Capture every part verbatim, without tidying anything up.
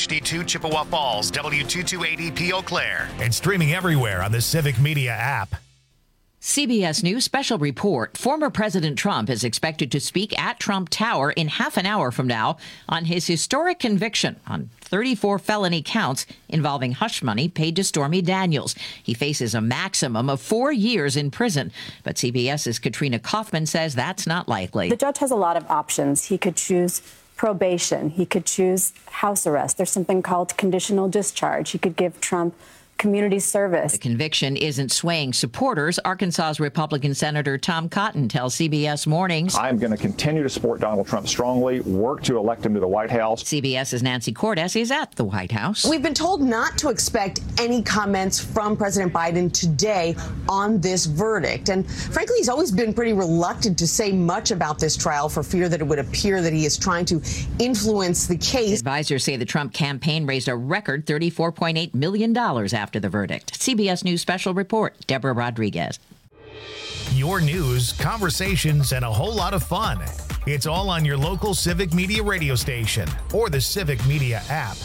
H D two Chippewa Falls, W two two eight zero P Eau Claire. And streaming everywhere on the Civic Media app. C B S News special report. Former President Trump is expected to speak at Trump Tower in half an hour from now on his historic conviction on thirty-four felony counts involving hush money paid to Stormy Daniels. He faces a maximum of four years in prison, but CBS's Katrina Kaufman says that's not likely. The judge has a lot of options. He could choose probation. He could choose house arrest. There's something called conditional discharge. He could give Trump community service. The conviction isn't swaying supporters. Arkansas's Republican Senator Tom Cotton tells C B S Mornings, I'm going to continue to support Donald Trump strongly, work to elect him to the White House. CBS's Nancy Cordes is at the White House. We've been told not to expect any comments from President Biden today on this verdict. And frankly, he's always been pretty reluctant to say much about this trial for fear that it would appear that he is trying to influence the case. Advisors say the Trump campaign raised a record thirty-four point eight million dollars after After the verdict. C B S News Special Report, Deborah Rodriguez. Your news, conversations, and a whole lot of fun. It's all on your local Civic Media radio station or the Civic Media app.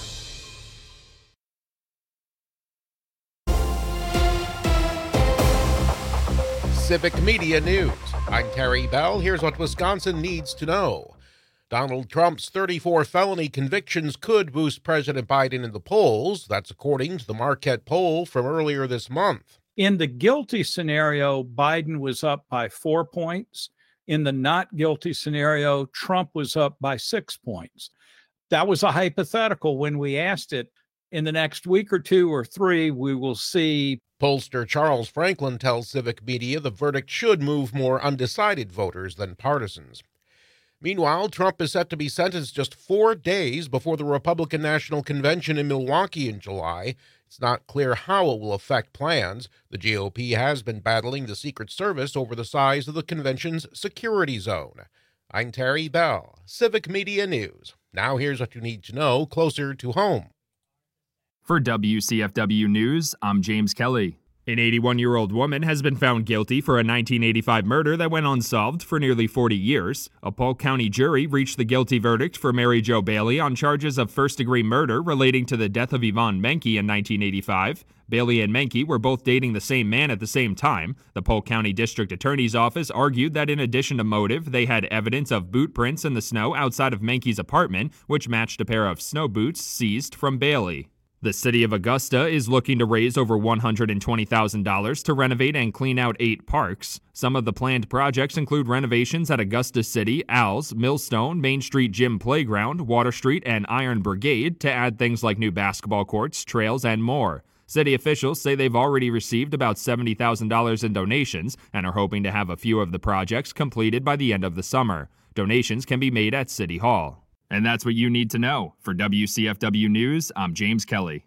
Civic Media News. I'm Terry Bell. Here's what Wisconsin needs to know. Donald Trump's thirty-four felony convictions could boost President Biden in the polls. That's according to the Marquette poll from earlier this month. In the guilty scenario, Biden was up by four points. In the not guilty scenario, Trump was up by six points. That was a hypothetical when we asked it. In the next week or two or three, we will see. Pollster Charles Franklin tells Civic Media the verdict should move more undecided voters than partisans. Meanwhile, Trump is set to be sentenced just four days before the Republican National Convention in Milwaukee in July. It's not clear how it will affect plans. The G O P has been battling the Secret Service over the size of the convention's security zone. I'm Terry Bell, Civic Media News. Now here's what you need to know closer to home. For W C F W News, I'm James Kelly. An eighty-one-year-old woman has been found guilty for a nineteen eighty-five murder that went unsolved for nearly forty years. A Polk County jury reached the guilty verdict for Mary Jo Bailey on charges of first-degree murder relating to the death of Yvonne Menke in nineteen eighty-five. Bailey and Menke were both dating the same man at the same time. The Polk County District Attorney's Office argued that in addition to motive, they had evidence of boot prints in the snow outside of Menke's apartment, which matched a pair of snow boots seized from Bailey. The city of Augusta is looking to raise over one hundred twenty thousand dollars to renovate and clean out eight parks. Some of the planned projects include renovations at Augusta City, Al's, Millstone, Main Street Gym Playground, Water Street, and Iron Brigade to add things like new basketball courts, trails, and more. City officials say they've already received about seventy thousand dollars in donations and are hoping to have a few of the projects completed by the end of the summer. Donations can be made at City Hall. And that's what you need to know. For W C F W News, I'm James Kelly.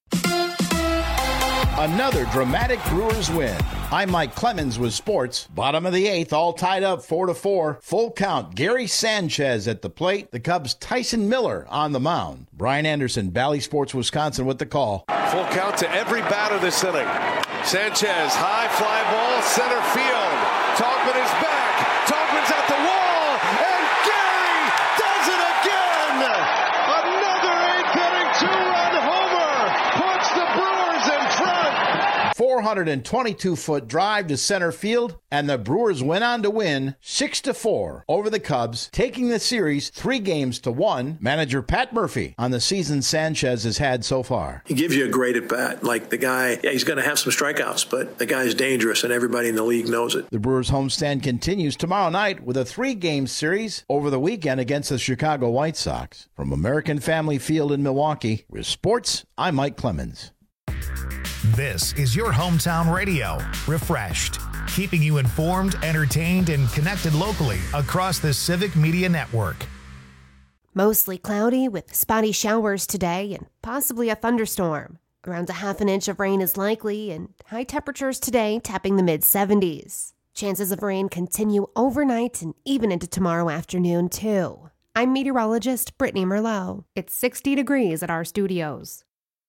Another dramatic Brewers win. I'm Mike Clemens with sports. Bottom of the eighth, all tied up four to four. Full count. Gary Sanchez at the plate. The Cubs' Tyson Miller on the mound. Brian Anderson, Bally Sports, Wisconsin with the call. Full count to every batter this inning. Sanchez, high fly ball, center field. Taubman is back. Taubman's at the wall, and Gary does it again. Another eighth-inning two-run homer puts the Brewers in front. four hundred twenty-two foot drive to center field, and the Brewers went on to win six to four over the Cubs, taking the series three games to one. Manager Pat Murphy on the season Sanchez has had so far. He gives you a great at bat. Like the guy, yeah, he's going to have some strikeouts, but the guy's dangerous, and everybody in the league knows it. The Brewers homestand continues tomorrow night with a three-game series over the weekend against the Chicago White Sox. From American Family Field in Milwaukee, with sports, I'm Mike Clemens. This is your hometown radio, refreshed, keeping you informed, entertained, and connected locally across the Civic Media Network. Mostly cloudy with spotty showers today and possibly a thunderstorm. Around a half an inch of rain is likely, and high temperatures today tapping the mid seventies. Chances of rain continue overnight and even into tomorrow afternoon, too. I'm meteorologist Brittany Merlot. It's sixty degrees at our studios.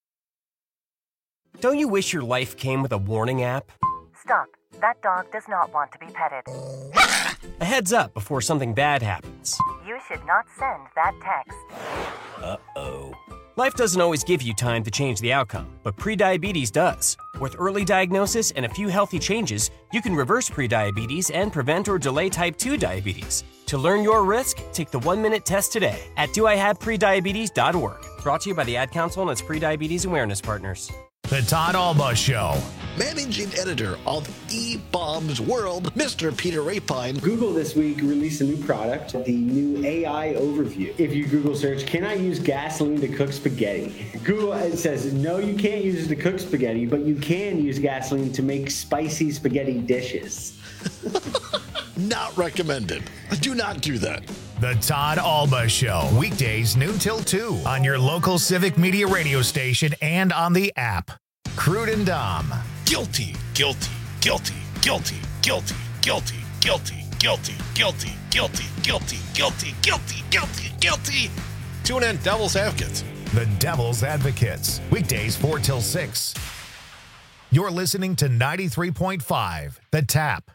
Don't you wish your life came with a warning app? Stop. That dog does not want to be petted. A heads up before something bad happens. You should not send that text. Uh-oh. Life doesn't always give you time to change the outcome, but prediabetes does. With early diagnosis and a few healthy changes, you can reverse prediabetes and prevent or delay type two diabetes. To learn your risk, take the one-minute test today at do I have prediabetes dot org. Brought to you by the Ad Council and its Prediabetes Awareness Partners. The Todd Alba Show. Managing editor of E-Bombs World, Mister Peter Rapine. Google this week released a new product, the new A I overview. If you Google search, can I use gasoline to cook spaghetti? Google it says, no, you can't use it to cook spaghetti, but you can use gasoline to make spicy spaghetti dishes. Not recommended. Do not do that. The Todd Alba Show. Weekdays noon till two on your local Civic Media radio station and on the app. Crude and Dom. Guilty, guilty, guilty, guilty, guilty, guilty, guilty, guilty, guilty, guilty, guilty, guilty, guilty, guilty, guilty. Tune in Devil's Advocates. The Devil's Advocates. Weekdays four till six. You're listening to ninety-three point five, The Tap.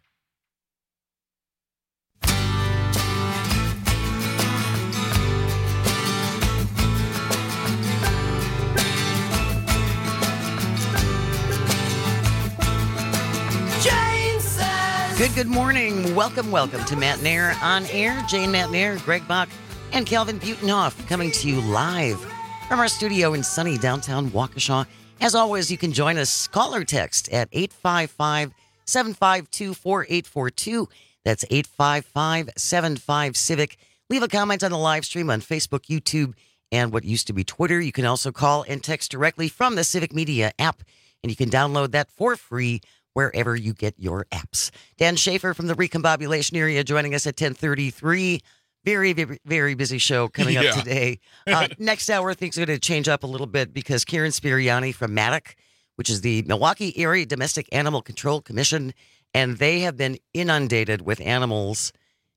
Good, good morning. Welcome, welcome to Matt Nair on air. Jane Matt Nair, Greg Bach, and Calvin Butenhoff coming to you live from our studio in sunny downtown Waukesha. As always, you can join us. Call or text at eight five five, seven five two, four eight four two. That's eight five five, seven five, CIVIC. Leave a comment on the live stream on Facebook, YouTube, and what used to be Twitter. You can also call and text directly from the Civic Media app, and you can download that for free wherever you get your apps. Dan Schaefer from the Recombobulation area joining us at ten thirty-three. Very, very, very busy show coming up Yeah. today. Uh, next hour, things are going to change up a little bit because Karen Spiriani from MADDOC, which is the Milwaukee Area Domestic Animal Control Commission, and they have been inundated with animals.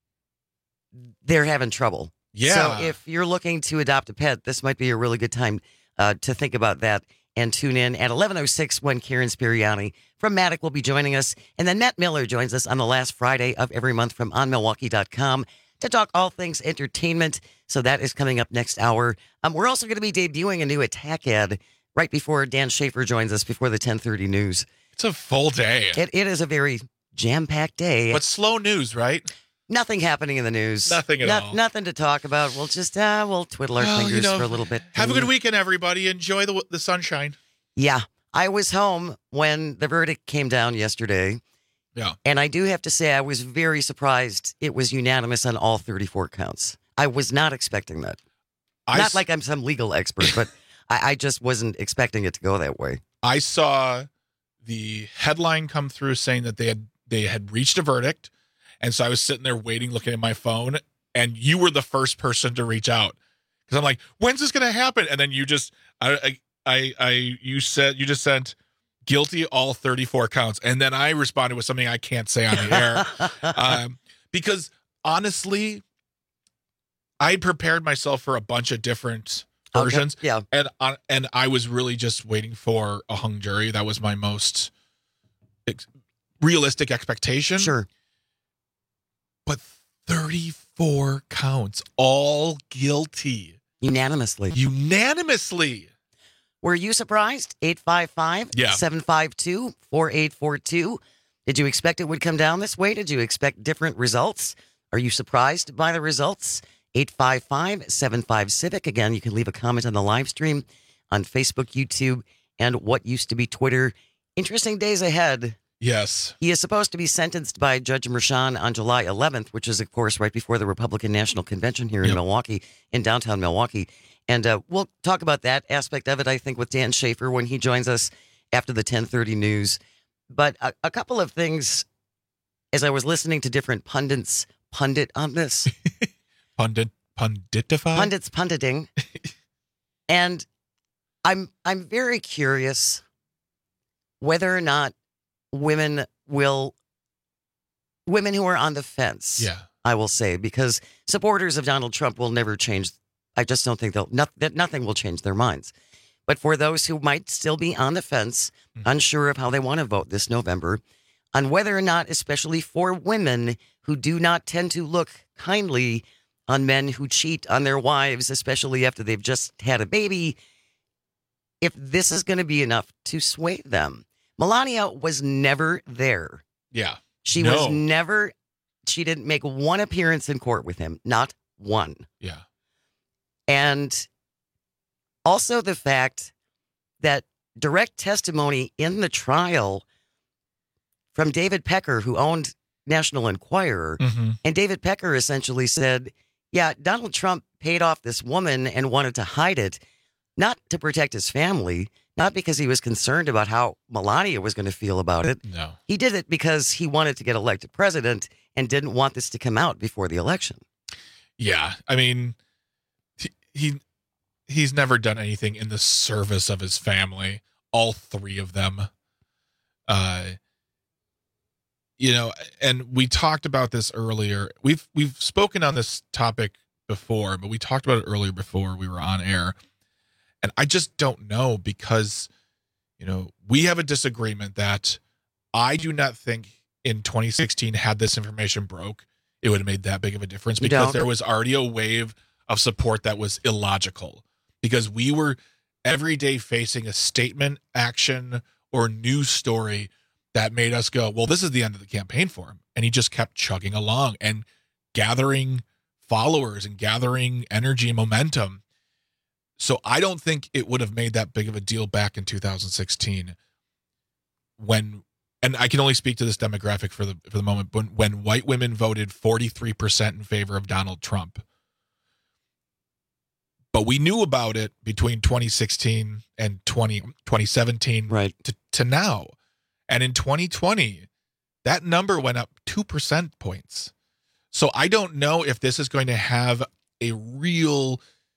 They're having trouble. Yeah. So if you're looking to adopt a pet, this might be a really good time uh, to think about that. And tune in at eleven oh six when Karen Spiriani from MADDOC will be joining us. And then Matt Miller joins us on the last Friday of every month from on milwaukee dot com to talk all things entertainment. So that is coming up next hour. Um, we're also going to be debuting a new attack ad right before Dan Schaefer joins us before the ten thirty news. It's a full day. It, it is a very jam-packed day. But slow news, right? Nothing happening in the news. Nothing at Not- all. Nothing to talk about. We'll just, uh, we'll twiddle our Well, you fingers know, for a little bit. Have a good weekend, everybody. Enjoy the the sunshine. Yeah. I was home when the verdict came down yesterday. Yeah. And I do have to say, I was very surprised it was unanimous on all thirty-four counts. I was not expecting that. I not s- like I'm some legal expert, but I, I just wasn't expecting it to go that way. I saw the headline come through saying that they had they had reached a verdict, and so I was sitting there waiting, looking at my phone, and you were the first person to reach out because I'm like, when's this going to happen? And then you just, I, I, I, you said you just sent guilty all thirty-four counts, and then I responded with something I can't say on the air um, because honestly, I prepared myself for a bunch of different versions. Okay, yeah. And uh, and I was really just waiting for a hung jury. That was my most ex- realistic expectation. Sure. But thirty-four counts, all guilty. Unanimously. Unanimously. Were you surprised? eight five five, seven five two, four eight four two. Did you expect it would come down this way? Did you expect different results? Are you surprised by the results? eight five five, seven five, CIVIC. Again, you can leave a comment on the live stream on Facebook, YouTube, and what used to be Twitter. Interesting days ahead. Yes. He is supposed to be sentenced by Judge Merchan on July eleventh, which is, of course, right before the Republican National Convention here in Yep. Milwaukee, in downtown Milwaukee. And uh, we'll talk about that aspect of it, I think, with Dan Schaefer when he joins us after the ten thirty news. But a, a couple of things, as I was listening to different pundits pundit on this. Pundit, punditify? Pundits punditing. And I'm I'm very curious whether or not women will, women who are on the fence, Yeah. I will say, because supporters of Donald Trump will never change. I just don't think they'll, not, that nothing will change their minds. But for those who might still be on the fence, Mm-hmm. unsure of how they want to vote this November, on whether or not, especially for women who do not tend to look kindly on men who cheat on their wives, especially after they've just had a baby, if this is going to be enough to sway them. Melania was never there. Yeah. She no. was never, she didn't make one appearance in court with him. Not one. Yeah. And also the fact that direct testimony in the trial from David Pecker, who owned National Enquirer, mm-hmm. and David Pecker essentially said, yeah, Donald Trump paid off this woman and wanted to hide it, not to protect his family, not because he was concerned about how Melania was going to feel about it. No. He did it because he wanted to get elected president and didn't want this to come out before the election. Yeah. I mean, he, he he's never done anything in the service of his family. All three of them. Uh, you know, and we talked about this earlier. We've we've spoken on this topic before, but we talked about it earlier before we were on air. And I just don't know because, you know, we have a disagreement that I do not think in twenty sixteen, had this information broke, it would have made that big of a difference You because don't? there was already a wave of support that was illogical because we were every day facing a statement, action, or news story that made us go, well, this is the end of the campaign for him. And he just kept chugging along and gathering followers and gathering energy and momentum. So I don't think it would have made that big of a deal back in two thousand sixteen when, and I can only speak to this demographic for the for the moment, but when white women voted forty-three percent in favor of Donald Trump. But we knew about it between twenty sixteen and twenty, twenty seventeen right. to, to now. And in twenty twenty, that number went up two percent points. So I don't know if this is going to have a real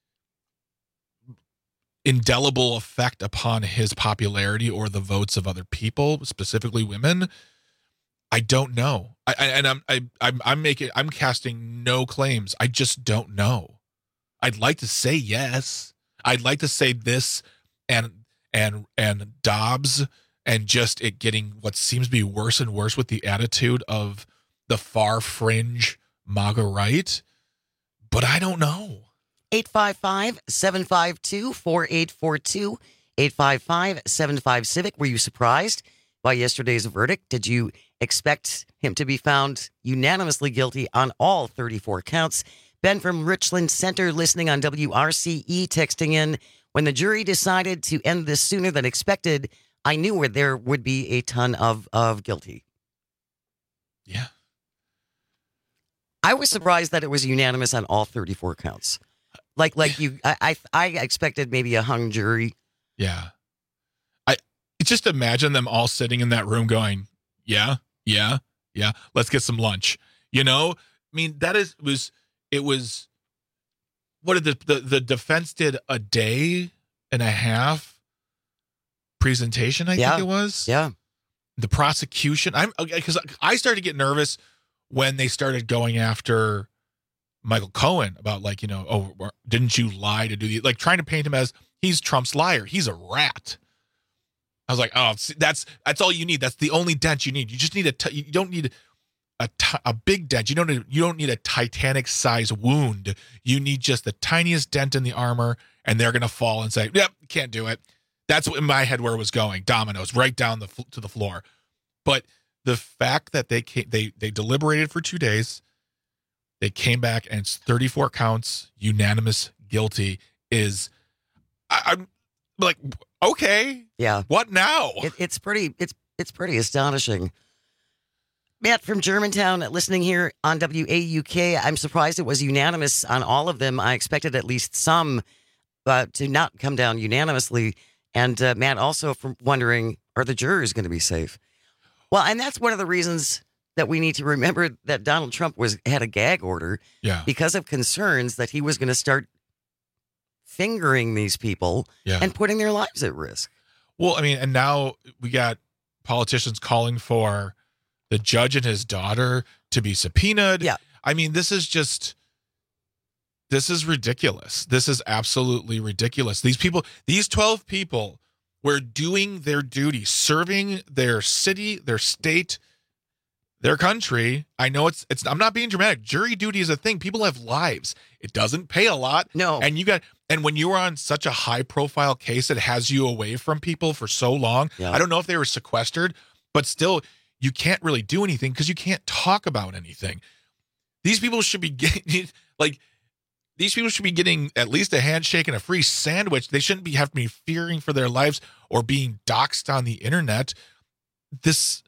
indelible effect upon his popularity or the votes of other people, specifically women. I don't know. I, I and I'm I, I'm I'm making I'm casting no claims. I just don't know. I'd like to say yes. I'd like to say this and and and Dobbs and just it getting what seems to be worse and worse with the attitude of the far fringe MAGA right. But I don't know. eight five five, seven five two, four eight four two, eight five five, seven five Civic. Were you surprised by yesterday's verdict? Did you expect him to be found unanimously guilty on all thirty-four counts? Ben from Richland Center listening on W R C E texting in, when the jury decided to end this sooner than expected, I knew where there would be a ton of, of guilty. Yeah. I was surprised that it was unanimous on all thirty-four counts. Like, like you, I, I, I expected maybe a hung jury. Yeah. I just imagine them all sitting in that room going, yeah, yeah, yeah, let's get some lunch. You know, I mean, that is, was, it was, what did the, the, the defense did a day and a half presentation, I Yeah. think it was. Yeah. The prosecution, I'm, because I started to get nervous when they started going after Michael Cohen about like, you know, oh, didn't you lie to do the, like trying to paint him as he's Trump's liar. He's a rat. I was like, oh, that's, that's all you need. That's the only dent you need. You just need a, t- you don't need a, t- a big dent. You don't need, you don't need a Titanic size wound. You need just the tiniest dent in the armor and they're going to fall and say, yep, can't do it. That's what in my head where it was going. Dominoes right down the, to the floor. But the fact that they came, they, they deliberated for two days, they came back and it's thirty-four counts, unanimous guilty is, I, I'm like, okay, yeah. What now? It, it's pretty, it's, it's pretty astonishing. Matt from Germantown listening here on W A U K. I'm surprised it was unanimous on all of them. I expected at least some uh, to not come down unanimously. And uh, Matt also from wondering, are the jurors going to be safe? Well, and that's one of the reasons that we need to remember that Donald Trump was had a gag order yeah. because of concerns that he was going to start fingering these people yeah. and putting their lives at risk. Well, I mean, and now we got politicians calling for the judge and his daughter to be subpoenaed. Yeah. I mean, this is just, this is ridiculous. This is absolutely ridiculous. These people, these twelve people were doing their duty, serving their city, their state, their country. I know it's, it's, I'm not being dramatic. Jury duty is a thing. People have lives. It doesn't pay a lot. No. And you got, And when you are on such a high-profile case that has you away from people for so long, Yeah. I don't know if they were sequestered, but still, you can't really do anything because you can't talk about anything. These people should be getting, like, these people should be getting at least a handshake and a free sandwich. They shouldn't be have to be fearing for their lives or being doxxed on the internet. This,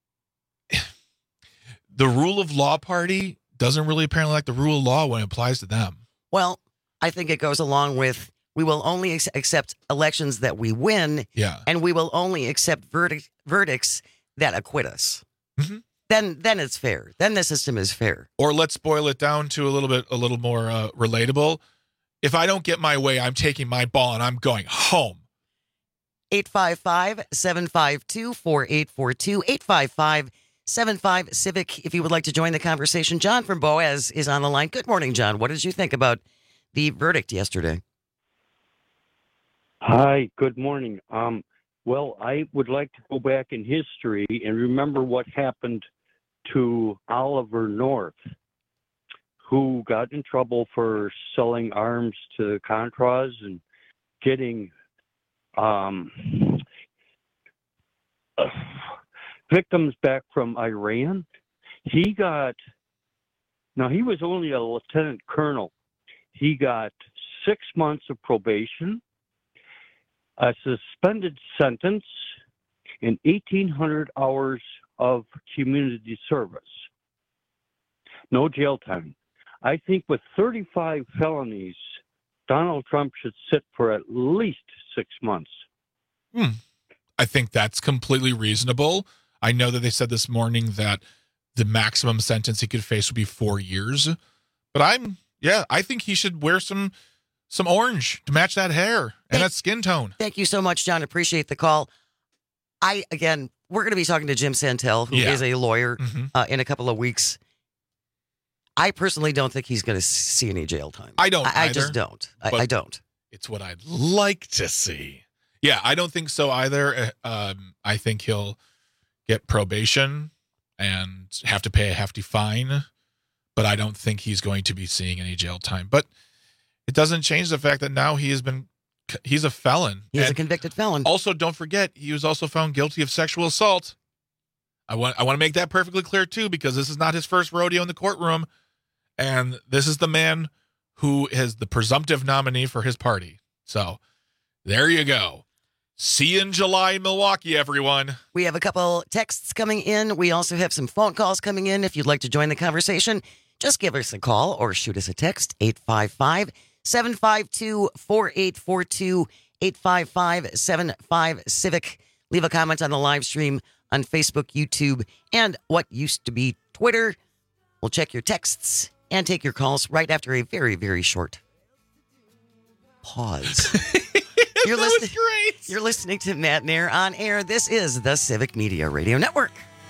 the rule of law party doesn't really apparently like the rule of law when it applies to them. Well, I think it goes along with we will only ex- accept elections that we win, Yeah. and we will only accept verdict, verdicts that acquit us. Mm-hmm. Then, then it's fair. Then the system is fair. Or let's boil it down to a little bit, a little more uh, relatable. If I don't get my way, I'm taking my ball and I'm going home. eight five five, seven five two, four eight four two, eight five five, seven five Civic. If you would like to join the conversation, John from Boaz is on the line. Good morning, John. What did you think about the verdict yesterday? Hi, good morning. Um, well, I would like to go back in history and remember what happened to Oliver North, who got in trouble for selling arms to Contras and getting um, victims back from Iran. He got, now he was only a lieutenant colonel. He got six months of probation, a suspended sentence, and eighteen hundred hours of community service. No jail time. I think with thirty-five felonies, Donald Trump should sit for at least six months. Hmm. I think that's completely reasonable. I know that they said this morning that the maximum sentence he could face would be four years. But I'm, yeah, I think he should wear some some orange to match that hair and Thank, that skin tone. Thank you so much, John. Appreciate the call. I, again, we're going to be talking to Jim Santel, who Yeah. is a lawyer, Mm-hmm. uh, in a couple of weeks. I personally don't think he's going to see any jail time. I don't I, I either, just don't. I, but I don't. It's what I'd like to see. Yeah, I don't think so either. Uh, Um, I think he'll get probation and have to pay a hefty fine, but I don't think he's going to be seeing any jail time. But it doesn't change the fact that now he has been, he's a felon. He's a And convicted felon. Also, don't forget, he was also found guilty of sexual assault. I want I want to make that perfectly clear, too, because this is not his first rodeo in the courtroom. And this is the man who is the presumptive nominee for his party. So there you go. See you in July in Milwaukee, everyone. We have a couple texts coming in. We also have some phone calls coming in. If you'd like to join the conversation, just give us a call or shoot us a text, eight five five, seven five two, four eight four two, eight five five, seven five Civic. Leave a comment on the live stream on Facebook, YouTube, and what used to be Twitter. We'll check your texts and take your calls right after a very, very short pause. You're, listen- you're listening to Matt Nair on air. This is the Civic Media Radio Network.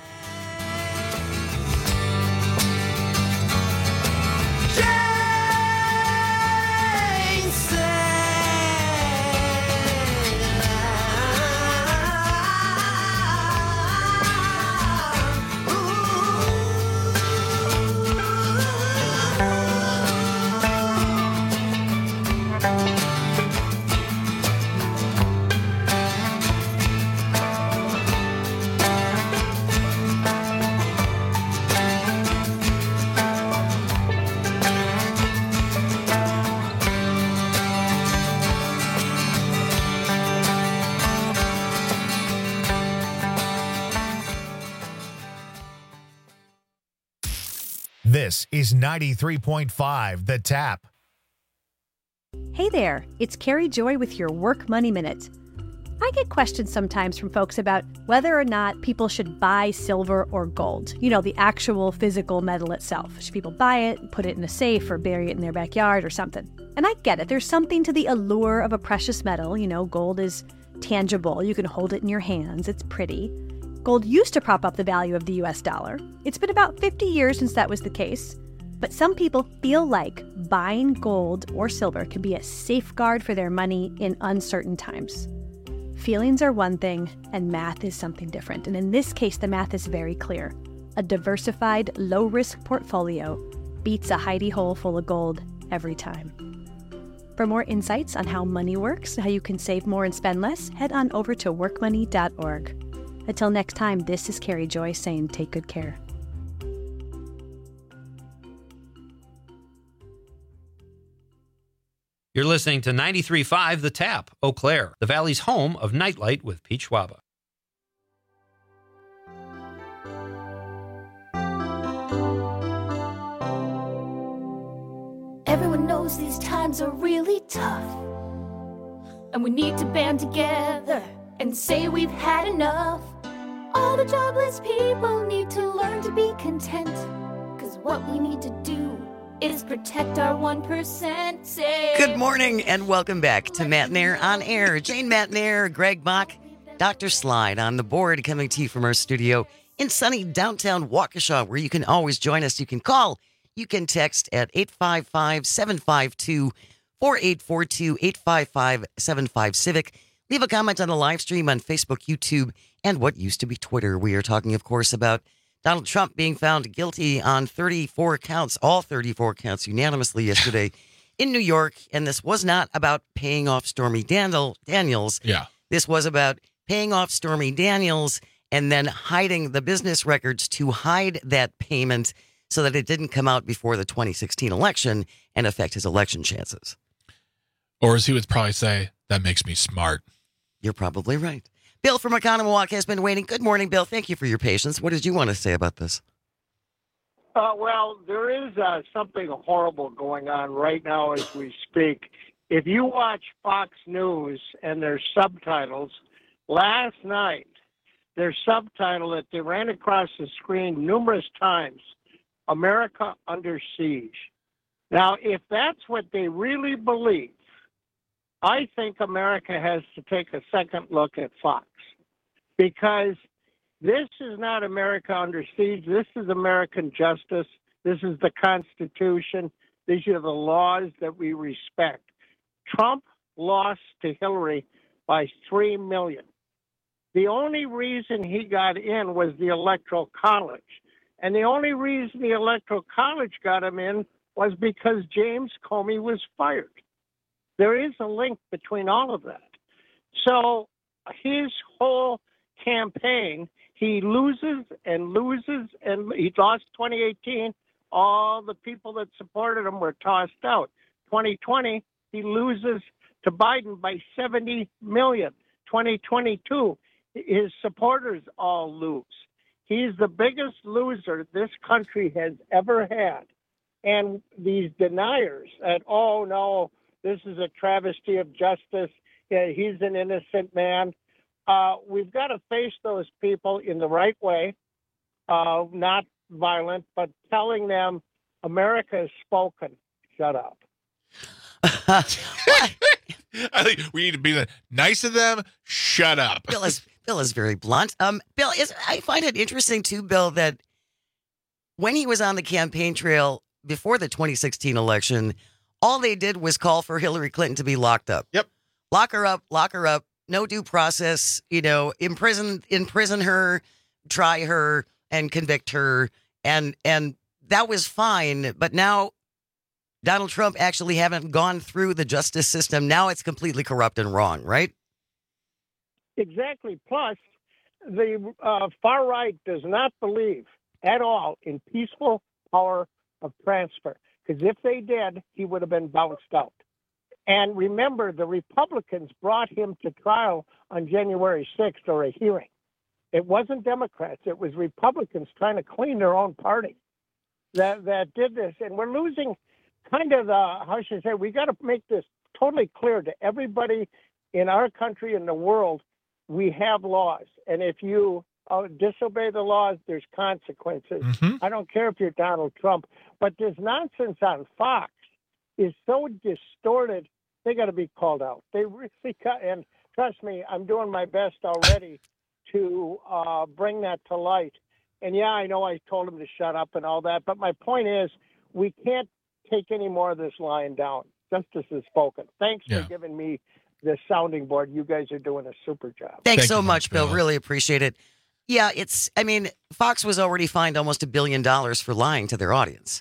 This is ninety-three point five The Tap. Hey there, it's Carrie Joy with your Work Money Minute. I get questions sometimes from folks about whether or not people should buy silver or gold. You know, the actual physical metal itself. Should people buy it, put it in a safe, or bury it in their backyard or something? And I get it. There's something to the allure of a precious metal. You know, gold is tangible. You can hold it in your hands. It's pretty. Gold used to prop up the value of the U S dollar. It's been about fifty years since that was the case. But some people feel like buying gold or silver can be a safeguard for their money in uncertain times. Feelings are one thing, and math is something different. And in this case, the math is very clear. A diversified, low-risk portfolio beats a hidey hole full of gold every time. For more insights on how money works, how you can save more and spend less, head on over to work money dot org. Until next time, this is Carrie Joy saying take good care. You're listening to ninety-three point five The Tap, Eau Claire, the Valley's home of Nightlight with Pete Schwaba. Everyone knows these times are really tough, and we need to band together and say we've had enough. All the jobless people need to learn to be content, 'cause what we need to do is protect our one percent. Say. Good morning and welcome back to Matt Nair on Air. Jane Matt Nair, Greg Bach, Doctor Slide on the board, coming to you from our studio in sunny downtown Waukesha, where you can always join us. You can call, you can text at eight five five, seven five two, four eight four two, eight five five, seven five Civic. Leave a comment on the live stream on Facebook, YouTube, and what used to be Twitter. We are talking, of course, about Donald Trump being found guilty on thirty-four counts, all thirty-four counts unanimously yesterday in New York. And this was not about paying off Stormy Daniel, Daniels. Yeah. This was about paying off Stormy Daniels and then hiding the business records to hide that payment so that it didn't come out before the twenty sixteen election and affect his election chances. Or as he would probably say, that makes me smart. You're probably right. Bill from Oconomowoc has been waiting. Good morning, Bill. Thank you for your patience. What did you want to say about this? Uh, well, there is uh, something horrible going on right now as we speak. If you watch Fox News and their subtitles, last night, their subtitle that they ran across the screen numerous times, America Under Siege. Now, if that's what they really believe, I think America has to take a second look at Fox, because this is not America under siege. This is American justice. This is the Constitution. These are the laws that we respect. Trump lost to Hillary by three million. The only reason he got in was the Electoral College. And the only reason the Electoral College got him in was because James Comey was fired. There is a link between all of that. So his whole campaign, he loses and loses, and he lost twenty eighteen. All the people that supported him were tossed out. twenty twenty, he loses to Biden by seventy million. twenty twenty-two, his supporters all lose. He's the biggest loser this country has ever had. And these deniers that, oh, no, this is a travesty of justice, yeah, he's an innocent man. Uh, we've got to face those people in the right way, uh, not violent, but telling them America has spoken. Shut up. I think we need to be nice to them. Shut up. Bill is Bill is very blunt. Um, Bill is. I find it interesting too, Bill, that when he was on the campaign trail before the twenty sixteen election, all they did was call for Hillary Clinton to be locked up. Yep. Lock her up. Lock her up. No due process. You know, imprison imprison her, try her, and convict her, and and that was fine. But now Donald Trump actually haven't gone through the justice system. Now it's completely corrupt and wrong, right? Exactly. Plus, the uh, far right does not believe at all in peaceful power of transfer. Because if they did, he would have been bounced out. And remember, the Republicans brought him to trial on January sixth, or a hearing. It wasn't Democrats. It was Republicans trying to clean their own party that, that did this. And we're losing kind of the, how should I say, we got to make this totally clear to everybody in our country and the world. We have laws. And if you uh, disobey the laws, there's consequences. Mm-hmm. I don't care if you're Donald Trump. But this nonsense on Fox is so distorted, they got to be called out. They really got, and trust me, I'm doing my best already to uh, bring that to light. And yeah, I know I told him to shut up and all that, but my point is we can't take any more of this lying down. Justice is spoken. Thanks Yeah. for giving me the sounding board. You guys are doing a super job. Thanks Thank so you much, much, Bill. Bill. Really appreciate it. Yeah, it's, I mean, Fox was already fined almost a billion dollars for lying to their audience. Yeah.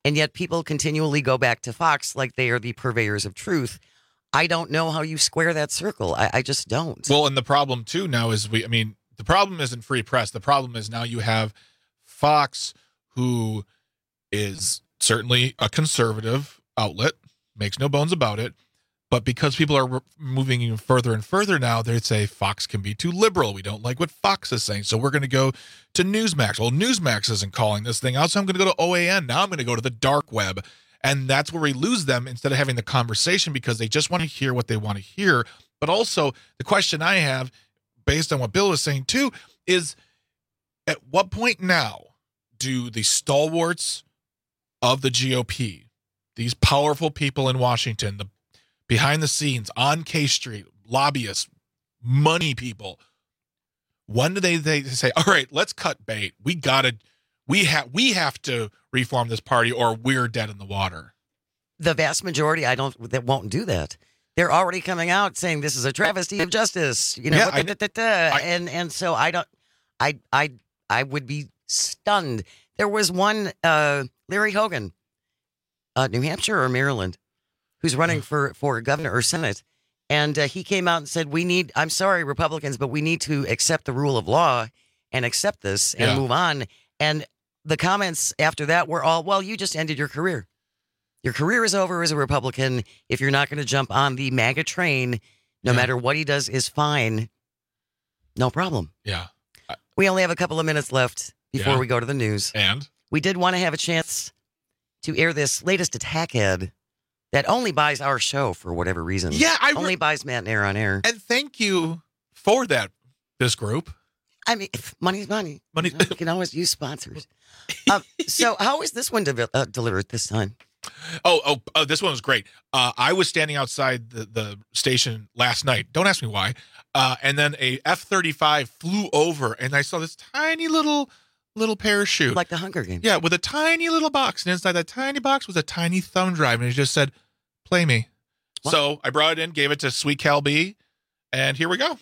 And yet people continually go back to Fox like they are the purveyors of truth. I don't know how you square that circle. I, I just don't. Well, and the problem too now is we, I mean, the problem isn't free press. The problem is now you have Fox, who is certainly a conservative outlet, makes no bones about it. But because people are re- moving even further and further now, they say Fox can be too liberal. We don't like what Fox is saying. So we're going to go to Newsmax. Well, Newsmax isn't calling this thing out, so I'm going to go to O A N. Now I'm going to go to the dark web. And that's where we lose them instead of having the conversation because they just want to hear what they want to hear. But also, the question I have, based on what Bill was saying too, is at what point now do the stalwarts of the G O P, these powerful people in Washington, the behind the scenes, on K Street, lobbyists, money people, when do they, they say, all right, let's cut bait. We got to, we have, we have to reform this party or we're dead in the water. The vast majority, I don't, that won't do that. They're already coming out saying this is a travesty of justice, you know, Yeah, what I- the- da- da- da. I- and, and so I don't, I, I, I would be stunned. There was one, uh, Larry Hogan, uh, New Hampshire or Maryland, who's running for, for governor or Senate. And uh, he came out and said, we need, I'm sorry, Republicans, but we need to accept the rule of law and accept this and Yeah. move on. And the comments after that were all, well, you just ended your career. Your career is over as a Republican. If you're not going to jump on the MAGA train, no Yeah. matter what he does is fine. No problem. Yeah. We only have a couple of minutes left before Yeah. we go to the news. And We did want to have a chance to air this latest attack ad that only buys our show for whatever reason. Yeah, I re- only buys Matt and Air on air. and thank you for that, this group. I mean, if money's money. Money. You know, you can always use sponsors. um, so, how is this one de- uh, delivered this time? Oh, oh, oh, this one was great. Uh, I was standing outside the, the station last night. Don't ask me why. Uh, and then a F thirty-five flew over, and I saw this tiny little little parachute, Like the Hunger Games. yeah, with a tiny little box, and inside that tiny box was a tiny thumb drive, and it just said, "Play me." What? So I brought it in, gave it to Sweet Cal B, and here we go.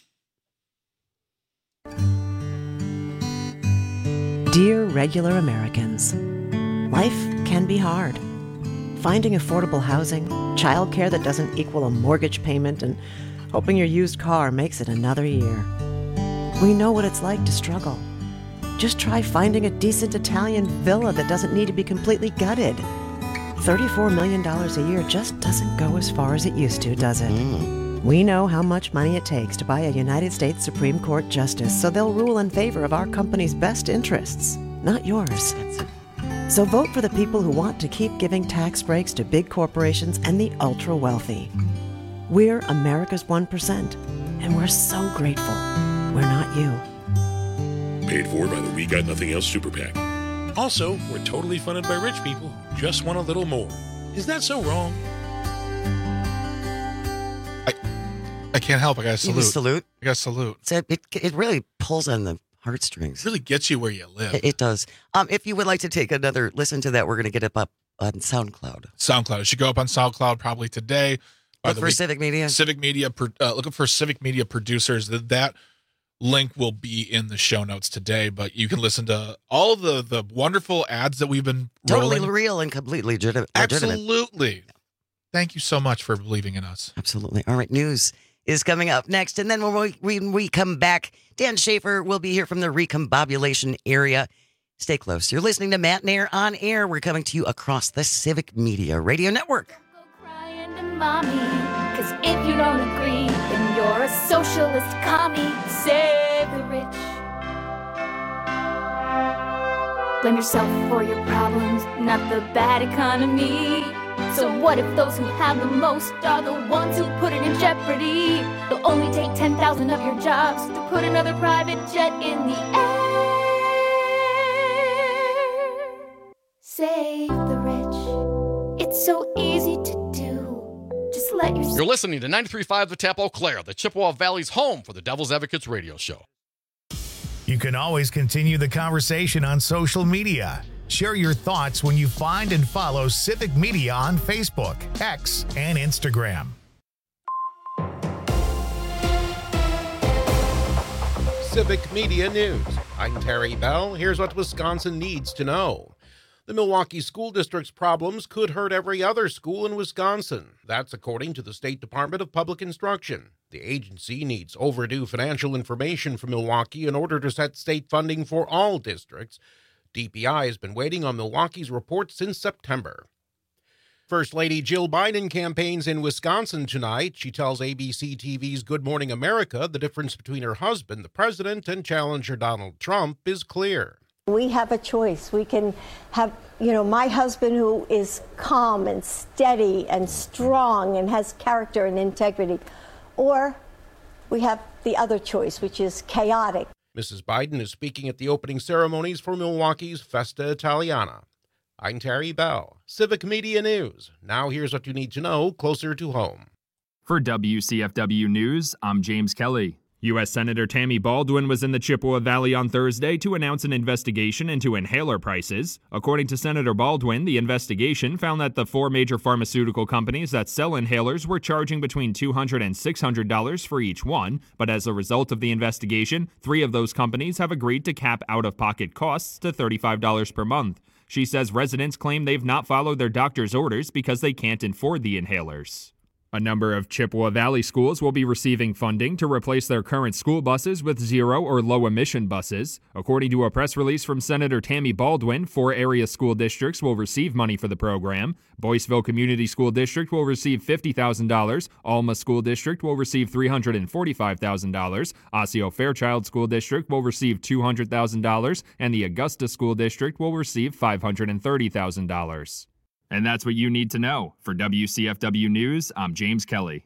Dear regular Americans, life can be hard. Finding affordable housing, childcare that doesn't equal a mortgage payment, and hoping your used car makes it another year. We know what it's like to struggle. Just try finding a decent Italian villa that doesn't need to be completely gutted. thirty-four million dollars a year just doesn't go as far as it used to, does it? We know how much money it takes to buy a United States Supreme Court justice, so they'll rule in favor of our company's best interests, not yours. So vote for the people who want to keep giving tax breaks to big corporations and the ultra-wealthy. We're America's one percent, and we're so grateful. We're not you. Paid for by the We Got Nothing Else Super PAC. Also, we're totally funded by rich people who just want a little more. Is that so wrong? I can't help. I got to You salute. salute? I got to salute. So it, it really pulls on the heartstrings. It really gets you where you live. It, it does. Um, if you would like to take another listen to that, we're going to get it up on SoundCloud. SoundCloud. It should go up on SoundCloud probably today. By Look the for week. Civic Media. Civic Media. pro- Uh, looking for Civic Media producers. That that link will be in the show notes today. But you can listen to all the the wonderful ads that we've been Totally rolling. real and completely legit- legitimate. Absolutely. Thank you so much for believing in us. Absolutely. All right, news is coming up next. And then when we, when we come back, Dan Schaefer will be here from the recombobulation area. Stay close. You're listening to Matt and Air on Air. We're coming to you across the Civic Media Radio Network. Crying to mommy, cause if you don't agree, then you're a socialist commie. Save the rich. Blame yourself for your problems, not the bad economy. So what if those who have the most are the ones who put it in jeopardy? It'll only take ten thousand of your jobs to put another private jet in the air. Save the rich. It's so easy to do. Just let yourself... You're listening to ninety-three point five The Tap Eau Claire, the Chippewa Valley's home for the Devil's Advocates radio show. You can always continue the conversation on social media. Share your thoughts when you find and follow Civic Media on Facebook, X, and Instagram. Civic Media News. I'm Terry Bell. Here's what Wisconsin needs to know. The Milwaukee School District's problems could hurt every other school in Wisconsin. That's according to the State Department of Public Instruction. The agency needs overdue financial information from Milwaukee in order to set state funding for all districts. D P I has been waiting on Milwaukee's report since September. First Lady Jill Biden campaigns in Wisconsin tonight. She tells A B C T V's Good Morning America the difference between her husband, the president, and challenger Donald Trump is clear. We have a choice. We can have, you know, my husband who is calm and steady and strong and has character and integrity, or we have the other choice, which is chaotic. Missus Biden is speaking at the opening ceremonies for Milwaukee's Festa Italiana. I'm Terry Bell, Civic Media News. Now here's what you need to know closer to home. For W C F W News, I'm James Kelly. U S Senator Tammy Baldwin was in the Chippewa Valley on Thursday to announce an investigation into inhaler prices. According to Senator Baldwin, the investigation found that the four major pharmaceutical companies that sell inhalers were charging between two hundred dollars and six hundred dollars for each one, but as a result of the investigation, three of those companies have agreed to cap out-of-pocket costs to thirty-five dollars per month. She says residents claim they've not followed their doctor's orders because they can't afford the inhalers. A number of Chippewa Valley schools will be receiving funding to replace their current school buses with zero or low emission buses. According to a press release from Senator Tammy Baldwin, four area school districts will receive money for the program. Boyceville Community School District will receive fifty thousand dollars. Alma School District will receive three hundred forty-five thousand dollars. Osseo Fairchild School District will receive two hundred thousand dollars. And the Augusta School District will receive five hundred thirty thousand dollars. And that's what you need to know. For W C F W News, I'm James Kelly.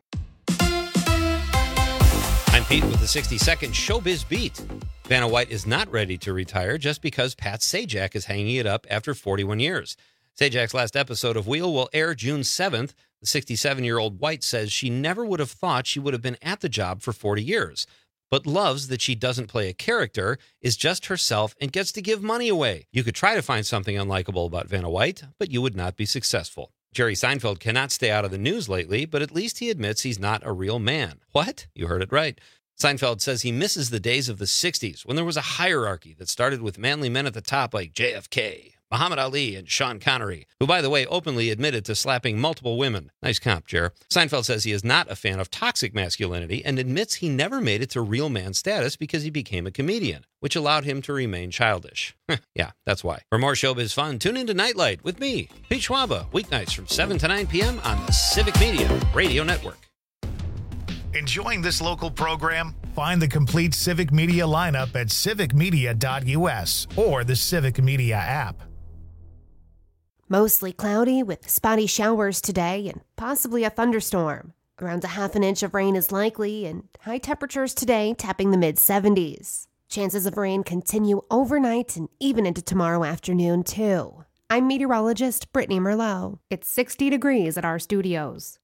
I'm Pete with the sixty-second Showbiz Beat. Vanna White is not ready to retire just because Pat Sajak is hanging it up after forty-one years. Sajak's last episode of Wheel will air June seventh. The sixty-seven-year-old White says she never would have thought she would have been at the job for forty years. But loves that she doesn't play a character, is just herself, and gets to give money away. You could try to find something unlikable about Vanna White, but you would not be successful. Jerry Seinfeld cannot stay out of the news lately, but at least he admits he's not a real man. What? You heard it right. Seinfeld says he misses the days of the sixties when there was a hierarchy that started with manly men at the top like J F K, Muhammad Ali, and Sean Connery, who, by the way, openly admitted to slapping multiple women. Nice comp, Jer. Seinfeld says he is not a fan of toxic masculinity and admits he never made it to real man status because he became a comedian, which allowed him to remain childish. Yeah, that's why. For more showbiz fun, tune into Nightlight with me, Pete Schwaba, weeknights from seven to nine p.m. on the Civic Media Radio Network. Enjoying this local program? Find the complete Civic Media lineup at civic media dot u s or the Civic Media app. Mostly cloudy with spotty showers today and possibly a thunderstorm. Around a half an inch of rain is likely and high temperatures today tapping the mid seventies. Chances of rain continue overnight and even into tomorrow afternoon too. I'm meteorologist Brittany Merlot. It's sixty degrees at our studios.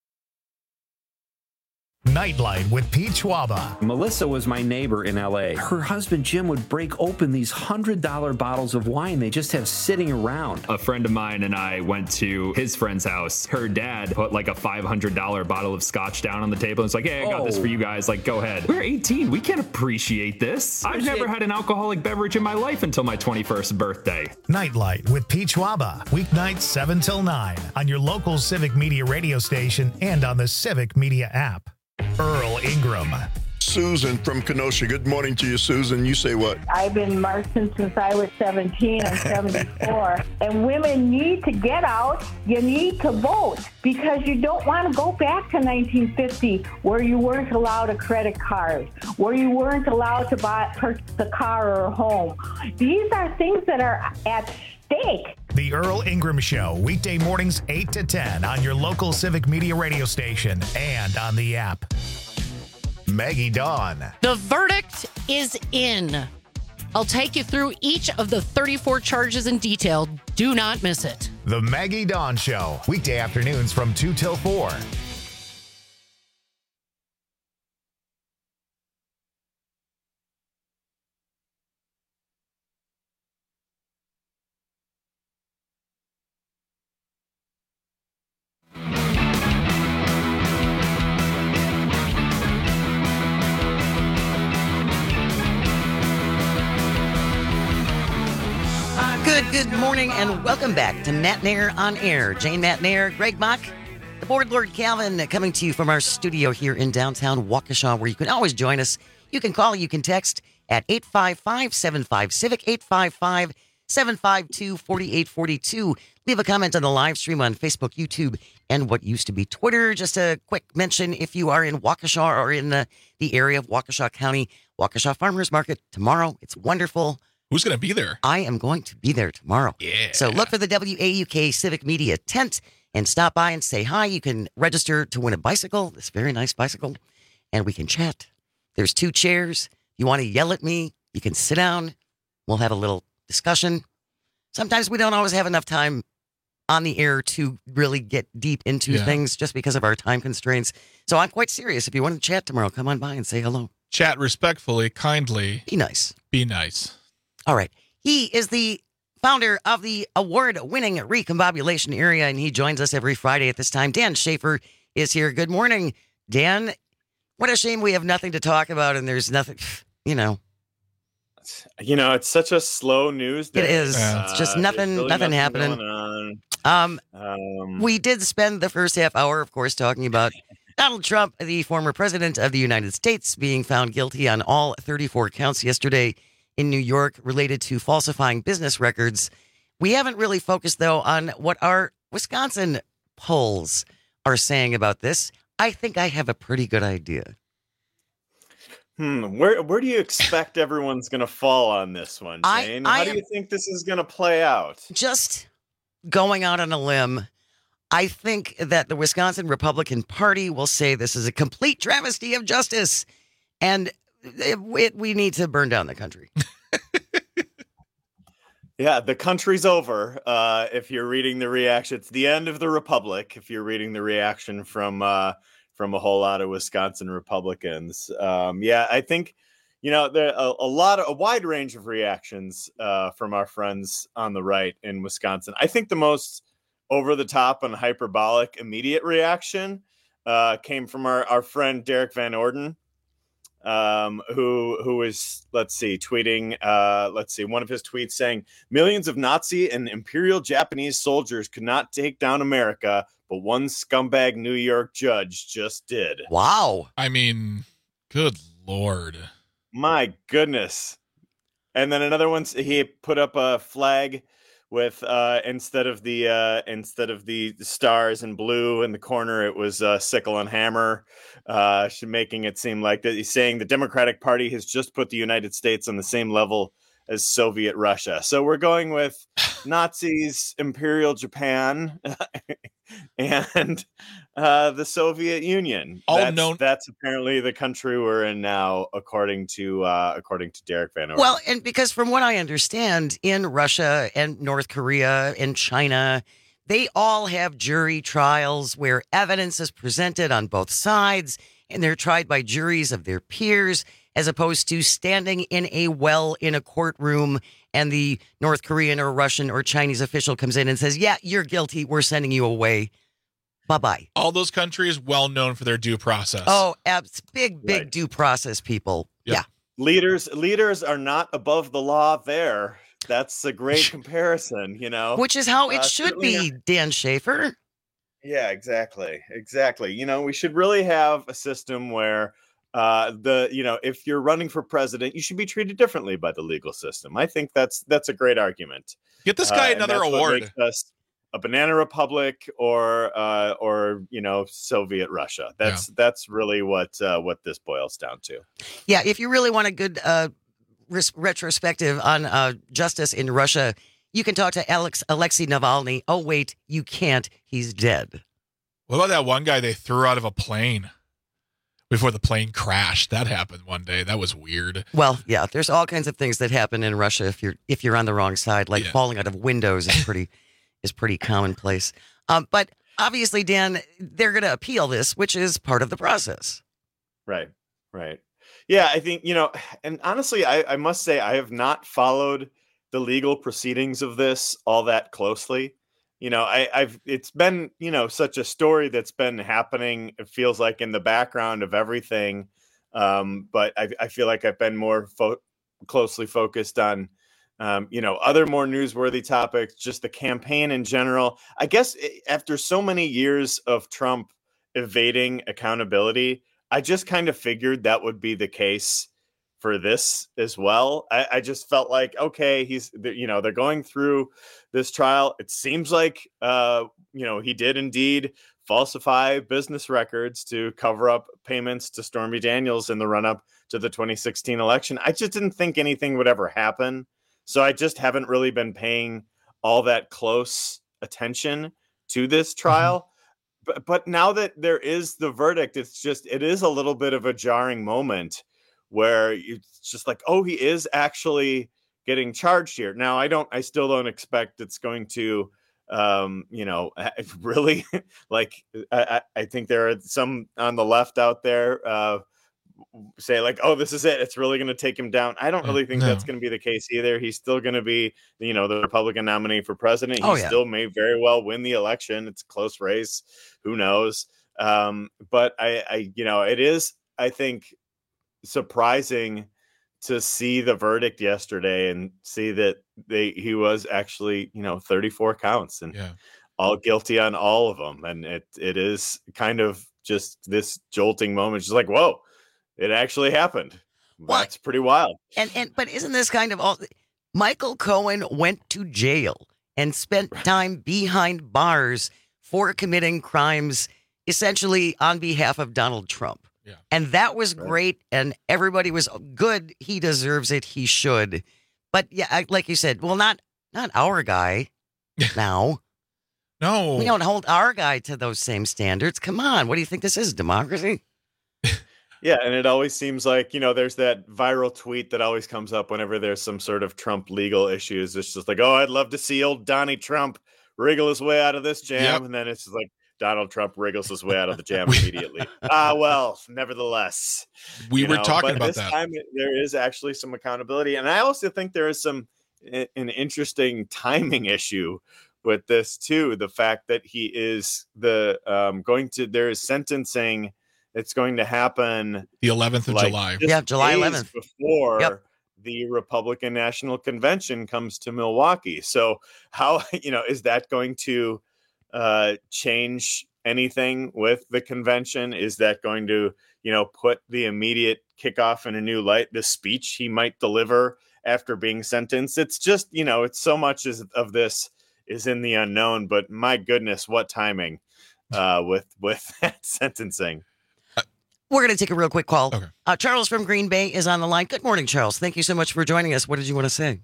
Nightlight with Pete Schwaba. Melissa was my neighbor in L A. Her husband Jim would break open these one hundred dollar bottles of wine they just have sitting around. A friend of mine and I went to his friend's house. Her dad put like a five hundred dollar bottle of scotch down on the table and it's like, hey, I got oh. this for you guys. Like, go ahead. We're eighteen. We can't appreciate this. I've never had an alcoholic beverage in my life until my twenty-first birthday. Nightlight with Pete Schwaba. Weeknights seven till nine on your local Civic Media radio station and on the Civic Media app. Earl Ingram. Susan from Kenosha. Good morning to you, Susan. You say what? I've been marching since I was seventeen. I'm seventy-four. And women need to get out. You need to vote because you don't want to go back to nineteen fifty where you weren't allowed a credit card, where you weren't allowed to buy purchase a car or a home. These are things that are at stake. The Earl Ingram Show, weekday mornings eight to ten on your local Civic Media radio station and on the app. Maggie Dawn. The verdict is in. I'll take you through each of the thirty-four charges in detail. Do not miss it. The Maggie Dawn Show, weekday afternoons from two till four. Good, good morning, and welcome back to Matt Nair on Air. Jane Matt Nair, Greg Bach, the board Lord Calvin, coming to you from our studio here in downtown Waukesha, where you can always join us. You can call, you can text at eight five five, seven five, civic, eight five five, seven five two, four eight four two. Leave a comment on the live stream on Facebook, YouTube, and what used to be Twitter. Just a quick mention, if you are in Waukesha or in the, the area of Waukesha County, Waukesha Farmers Market tomorrow. It's wonderful. Who's going to be there? I am going to be there tomorrow. Yeah. So look for the W A U K Civic Media tent and stop by and say hi. You can register to win a bicycle, this very nice bicycle, and we can chat. There's two chairs. You want to yell at me, you can sit down. We'll have a little discussion. Sometimes we don't always have enough time on the air to really get deep into Yeah. things just because of our time constraints. So I'm quite serious. If you want to chat tomorrow, come on by and say hello. Chat respectfully, kindly. Be nice. Be nice. All right. He is the founder of the award-winning Recombobulation Area, and he joins us every Friday at this time. Dan Schaefer is here. Good morning, Dan. What a shame we have nothing to talk about, and there's nothing, you know. You know, it's such a slow news day. It is. Uh, It's just there's nothing, really nothing happening. going on. Um, Um, we did spend the first half hour, of course, talking about Donald Trump, the former president of the United States, being found guilty on all thirty-four counts yesterday in New York related to falsifying business records. We haven't really focused, though, on what our Wisconsin polls are saying about this. I think I have a pretty good idea. Hmm, where where do you expect everyone's going to fall on this one, I- Jane? I How do am- you think this is going to play out? Just going out on a limb, I think that the Wisconsin Republican Party will say this is a complete travesty of justice, and it, it, we need to burn down the country. Yeah, the country's over. Uh, if you're reading the reaction, it's the end of the republic. If you're reading the reaction from uh, from a whole lot of Wisconsin Republicans, um, yeah, I think you know there a, a lot of a wide range of reactions uh, from our friends on the right in Wisconsin. I think the most over the top and hyperbolic immediate reaction uh, came from our our friend Derek Van Orden. Um, who who is let's see tweeting uh, let's see one of his tweets saying millions of Nazi and Imperial Japanese soldiers could not take down America, but one scumbag New York judge just did. Wow. I mean, good Lord. My goodness. And then another one, he put up a flag with uh, instead of the uh, instead of the stars in blue in the corner, it was uh, sickle and hammer, uh, making it seem like that he's saying the Democratic Party has just put the United States on the same level as Soviet Russia. So we're going with Nazis, Imperial Japan, and uh, the Soviet Union. All that's, known- that's apparently the country we're in now, according to uh, according to Derek Van Orden. Well, and because from what I understand, in Russia and North Korea and China, they all have jury trials where evidence is presented on both sides, and they're tried by juries of their peers, as opposed to standing in a well in a courtroom and the North Korean or Russian or Chinese official comes in and says, yeah, you're guilty. We're sending you away. Bye-bye. All those countries well known for their due process. Oh, abs- big, big Right. due process people. Yep. Yeah. leaders leaders are not above the law there. That's a great comparison, you know. Which is how it Uh, should certainly be, Dan Schaefer. Yeah, exactly. Exactly. You know, we should really have a system where uh the you know, if you're running for president, you should be treated differently by the legal system. I think that's that's a great argument. Get this guy Uh, and another that's what award. makes us a banana republic or uh or you know, Soviet Russia. That's that's really what uh what this boils down to. Yeah, if you really want a good uh, res- retrospective on uh, justice in Russia, you can talk to Alex Alexei Navalny. Oh, wait, you can't. He's dead. What about that one guy they threw out of a plane before the plane crashed? That happened one day. That was weird. Well, yeah, there's all kinds of things that happen in Russia if you're if you're on the wrong side, like Yeah. falling out of windows is pretty is pretty commonplace. Um, but obviously, Dan, they're going to appeal this, which is part of the process. Right. Right. Yeah, I think, you know, and honestly, I, I must say I have not followed the legal proceedings of this all that closely. You know, I, I've it's been, you know, such a story that's been happening. It feels like in the background of everything. Um, but I, I feel like I've been more fo- closely focused on Um, you know, other more newsworthy topics, just the campaign in general. I guess after so many years of Trump evading accountability, I just kind of figured that would be the case for this as well. I, I just felt like, okay, he's, you know, they're going through this trial. It seems like, uh, you know, he did indeed falsify business records to cover up payments to Stormy Daniels in the run up to the twenty sixteen election. I just didn't think anything would ever happen. So I just haven't really been paying all that close attention to this trial. Mm-hmm. But, but now that there is the verdict, it's just, it is a little bit of a jarring moment where it's just like, oh, he is actually getting charged here. Now, I don't, I still don't expect it's going to, um, you know, really like, I, I think there are some on the left out there, uh, say like, oh, this is it. It's really going to take him down. I don't really think no. that's going to be the case either. He's still going to be, you know, the Republican nominee for president. He oh, yeah. still may very well win the election. It's a close race. Who knows? Um, but I, I, you know, it is, I think, surprising to see the verdict yesterday and see that they, he was actually, you know, thirty-four counts and yeah. all guilty on all of them. And it, it is kind of just this jolting moment. Just like, whoa, it actually happened. Well, that's pretty wild. And and but isn't this kind of all? Michael Cohen went to jail and spent time behind bars for committing crimes, essentially on behalf of Donald Trump. Yeah. And that was right. great. And everybody was good. He deserves it. He should. But yeah, like you said, well, not not our guy now. No, we don't hold our guy to those same standards. Come on. What do you think this is? Democracy? Yeah, and it always seems like, you know, there's that viral tweet that always comes up whenever there's some sort of Trump legal issues. It's just like, oh, I'd love to see old Donnie Trump wriggle his way out of this jam. Yep. And then it's just like Donald Trump wriggles his way out of the jam immediately. Ah, well, nevertheless. We were know, talking but about this that. Time, there is actually some accountability. And I also think there is some an interesting timing issue with this, too. The fact that he is the um, going to, there is sentencing. It's going to happen the eleventh of like July. Yeah, July eleventh. Before yep. the Republican National Convention comes to Milwaukee. So how, you know, is that going to uh, change anything with the convention? Is that going to, you know, put the immediate kickoff in a new light? The speech he might deliver after being sentenced. It's just, you know, it's so much as, of this is in the unknown, but my goodness, what timing uh, with, with that sentencing. We're going to take a real quick call. Okay. Uh, Charles from Green Bay is on the line. Good morning, Charles. Thank you so much for joining us. What did you want to say?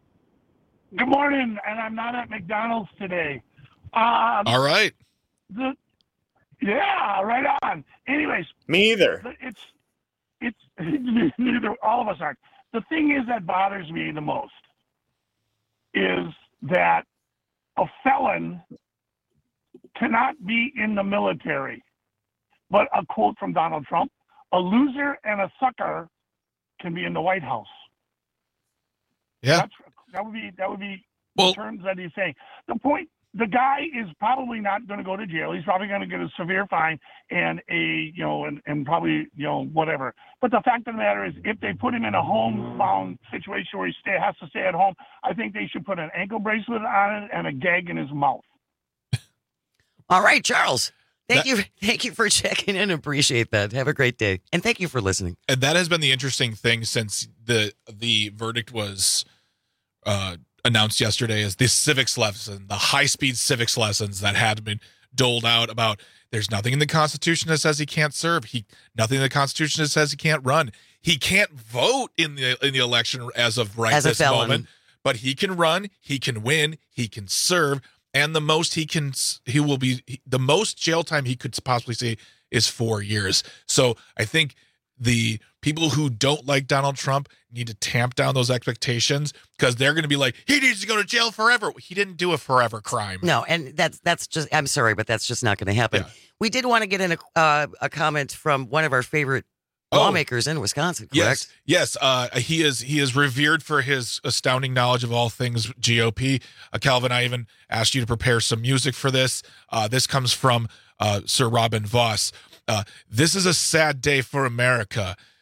Good morning, and I'm not at McDonald's today. Um, All right. The, yeah, right on. Anyways. Me either. It's, it's, neither, all of us aren't. The thing is that bothers me the most is that a felon cannot be in the military. But a quote from Donald Trump, a loser and a sucker can be in the White House. Yeah. That's, that would be, that would be well, the terms that he's saying. The point, the guy is probably not going to go to jail. He's probably going to get a severe fine and a, you know, and, and probably, you know, whatever. But the fact of the matter is, if they put him in a homebound situation where he stay, has to stay at home, I think they should put an ankle bracelet on it and a gag in his mouth. All right, Charles. Thank that, you. Thank you for checking in. Appreciate that. Have a great day. And thank you for listening. And that has been the interesting thing since the the verdict was uh, announced yesterday, is the civics lesson, the high-speed civics lessons that had been doled out about there's nothing in the Constitution that says he can't serve. He nothing in the Constitution that says he can't run. He can't vote in the in the election as of right as this a felon. moment. But he can run, he can win, he can serve. And the most he can, he will be, the most jail time he could possibly see is four years. So I think the people who don't like Donald Trump need to tamp down those expectations, because they're going to be like, he needs to go to jail forever. He didn't do a forever crime. No, and that's that's just, I'm sorry, but that's just not going to happen. Yeah. We did want to get in a, uh, a comment from one of our favorite Oh. lawmakers in Wisconsin, correct? Yes, yes. Uh, he is he is revered for his astounding knowledge of all things G O P. Uh, Calvin, I even asked you to prepare some music for this. Uh, this comes from uh, Sir Robin Voss. Uh, this is a sad day for America.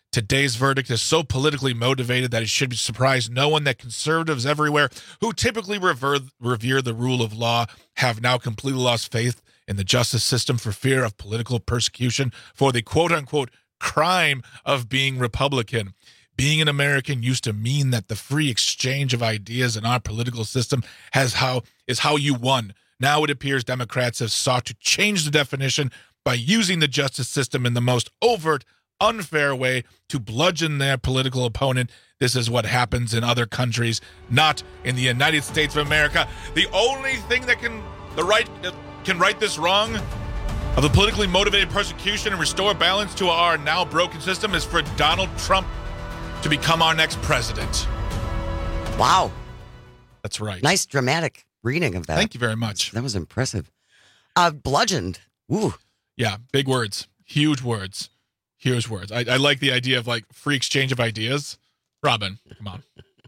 Today's verdict is so politically motivated that it should surprise no one that conservatives everywhere who typically revere, revere the rule of law have now completely lost faith in the justice system for fear of political persecution for the quote-unquote crime of being Republican. Being an American used to mean that the free exchange of ideas in our political system has how is how you won. Now it appears Democrats have sought to change the definition by using the justice system in the most overt, unfair way to bludgeon their political opponent. This is what happens in other countries, not in the United States of America. The only thing that can the right uh, can right this wrong of the politically motivated persecution and restore balance to our now broken system is for Donald Trump to become our next president. Wow. That's right. Nice dramatic reading of that. Thank you very much. That was impressive. Uh, bludgeoned. Ooh. Yeah, big words. Huge words. Huge words. I, I like the idea of like free exchange of ideas. Robin, come on.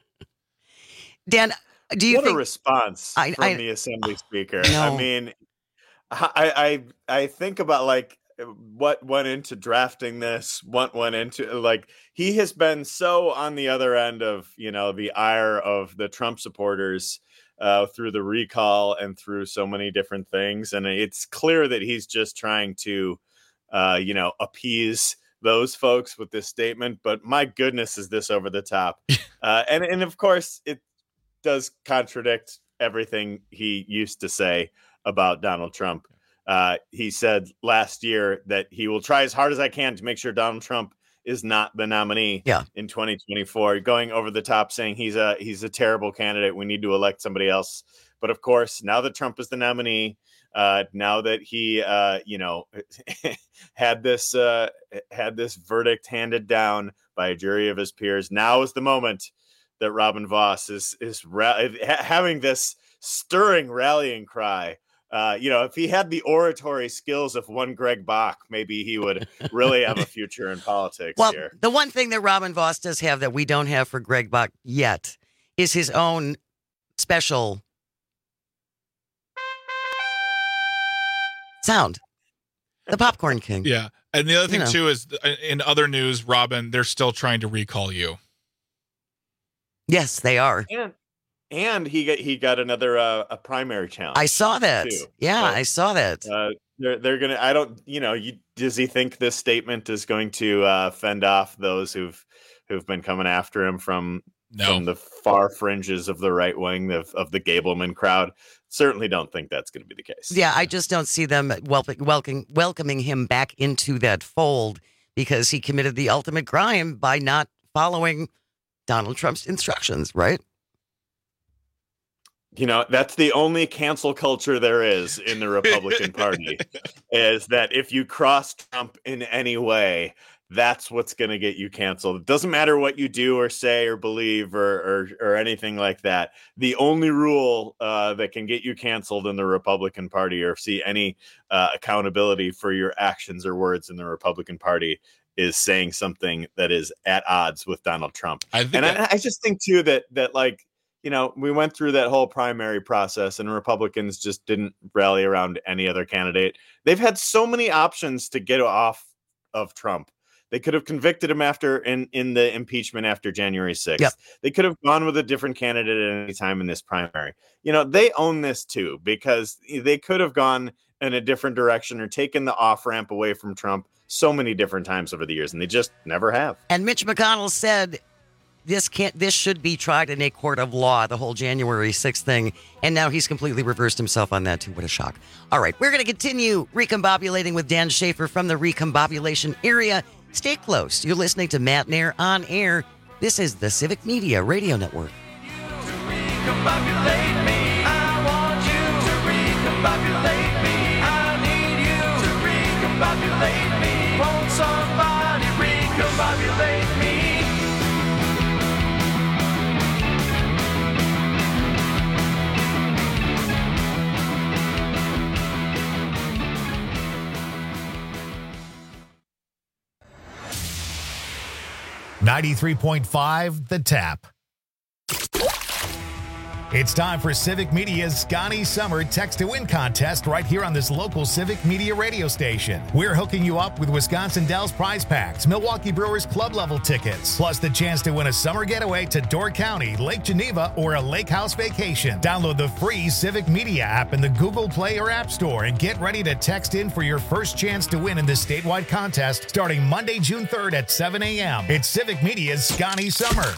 Dan, do you what think... a response I, from I, the Assembly Speaker. No. I mean, I, I I think about like what went into drafting this, what went into like he has been so on the other end of, you know, the ire of the Trump supporters uh, through the recall and through so many different things. And it's clear that he's just trying to, uh, you know, appease those folks with this statement. But my goodness, is this over the top? uh, and, and of course, it does contradict everything he used to say about Donald Trump. Uh, he said last year that he will try as hard as I can to make sure Donald Trump is not the nominee yeah. in twenty twenty-four, going over the top, saying he's a he's a terrible candidate. We need to elect somebody else. But of course, now that Trump is the nominee, uh, now that he, uh, you know, had this uh, had this verdict handed down by a jury of his peers, now is the moment that Robin Vos is is ra- having this stirring rallying cry. Uh, you know, if he had the oratory skills of one Greg Bach, maybe he would really have a future in politics well, here. The one thing that Robin Vos does have that we don't have for Greg Bach yet is his own special sound. The Popcorn King. Yeah. And the other thing, You know. too, is in other news, Robin, they're still trying to recall you. Yes, they are. And and he got he got another uh, a primary challenge. I saw that. too. Yeah, So, I saw that. Uh, they're they're gonna. I don't. You know. You, does he think this statement is going to uh, fend off those who've who've been coming after him from No. from the far fringes of the right wing of of the Gableman crowd? Certainly don't think that's going to be the case. Yeah, I just don't see them wel- welcoming welcoming him back into that fold because he committed the ultimate crime by not following Donald Trump's instructions, right? You know, that's the only cancel culture there is in the Republican Party, is that if you cross Trump in any way, that's what's going to get you canceled. It doesn't matter what you do or say or believe or or, or anything like that. The only rule uh, that can get you canceled in the Republican Party or see any uh, accountability for your actions or words in the Republican Party is saying something that is at odds with Donald Trump. I think and that- I, I just think, too, that that like, you know, we went through that whole primary process and Republicans just didn't rally around any other candidate. They've had so many options to get off of Trump. They could have convicted him after in, in the impeachment after January sixth. Yep. They could have gone with a different candidate at any time in this primary. You know, they own this too, because they could have gone in a different direction or taken the off ramp away from Trump so many different times over the years, and they just never have. And Mitch McConnell said this can't this should be tried in a court of law, the whole January sixth thing. And now he's completely reversed himself on that too. What a shock. All right, we're going to continue recombobulating with Dan Schaefer from the recombobulation area. Stay close. You're listening to Matt Nair on air. This is the Civic Media Radio Network. Recombobulate me. I want you to recombobulate me. I need you to recombobulate me. Won't somebody recombobulate me? ninety-three point five The Tap. It's time for Civic Media's Scotty Summer Text to Win contest right here on this local Civic Media radio station. We're hooking you up with Wisconsin Dells prize packs, Milwaukee Brewers club level tickets, plus the chance to win a summer getaway to Door County, Lake Geneva, or a lake house vacation. Download the free Civic Media app in the Google Play or App Store and get ready to text in for your first chance to win in this statewide contest starting Monday, June third at seven a.m. It's Civic Media's Scotty Summer.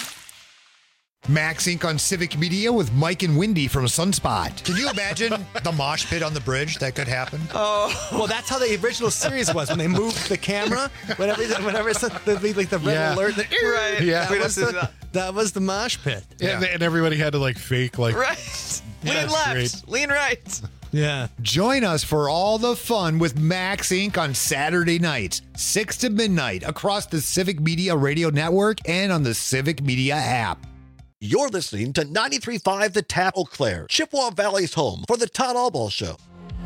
Max Incorporated on Civic Media with Mike and Wendy from Sunspot. Can you imagine the mosh pit on the bridge that could happen? Oh, well, that's how the original series was when they moved the camera. Whenever, whenever it's the, the, like the red Yeah. alert, the, right? Yeah. that was the, that was the mosh pit. And, and everybody had to like fake like Right. Yeah, Lean that's left, great. lean right. Yeah. Join us for all the fun with Max Incorporated on Saturday nights, six to midnight, across the Civic Media Radio Network and on the Civic Media app. You're listening to ninety-three point five The Tap Eau Claire, Chippewa Valley's home for the Todd Allball Show.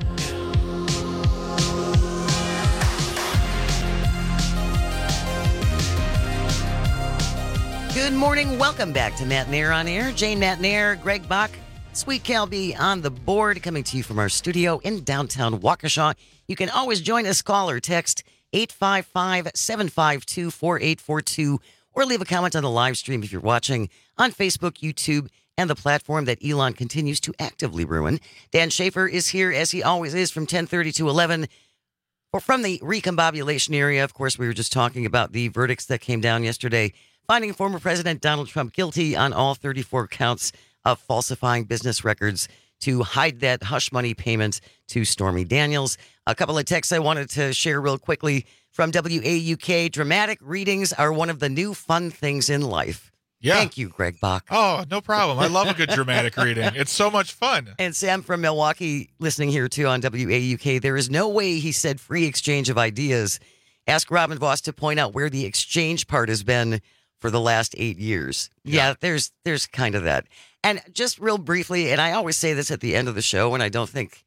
Good morning. Welcome back to Matt Nair on Air. Jane Matt Nair, Greg Bach, Sweet Calby on the board, coming to you from our studio in downtown Waukesha. You can always join us, call or text eight five five, seven five two, four eight four two, or leave a comment on the live stream if you're watching on Facebook, YouTube, and the platform that Elon continues to actively ruin. Dan Schaefer is here, as he always is, from ten thirty to eleven. Or from the recombobulation area. Of course, we were just talking about the verdicts that came down yesterday, finding former President Donald Trump guilty on all thirty-four counts of falsifying business records to hide that hush money payment to Stormy Daniels. A couple of texts I wanted to share real quickly from W A U K. Dramatic readings are one of the new fun things in life. Yeah. Thank you, Greg Bach. Oh, no problem. I love a good dramatic reading. It's so much fun. And Sam from Milwaukee listening here too on W A U K. There is no way, he said, free exchange of ideas. Ask Robin Voss to point out where the exchange part has been for the last eight years. Yeah, yeah there's there's kind of that. And just real briefly, and I always say this at the end of the show, and I don't think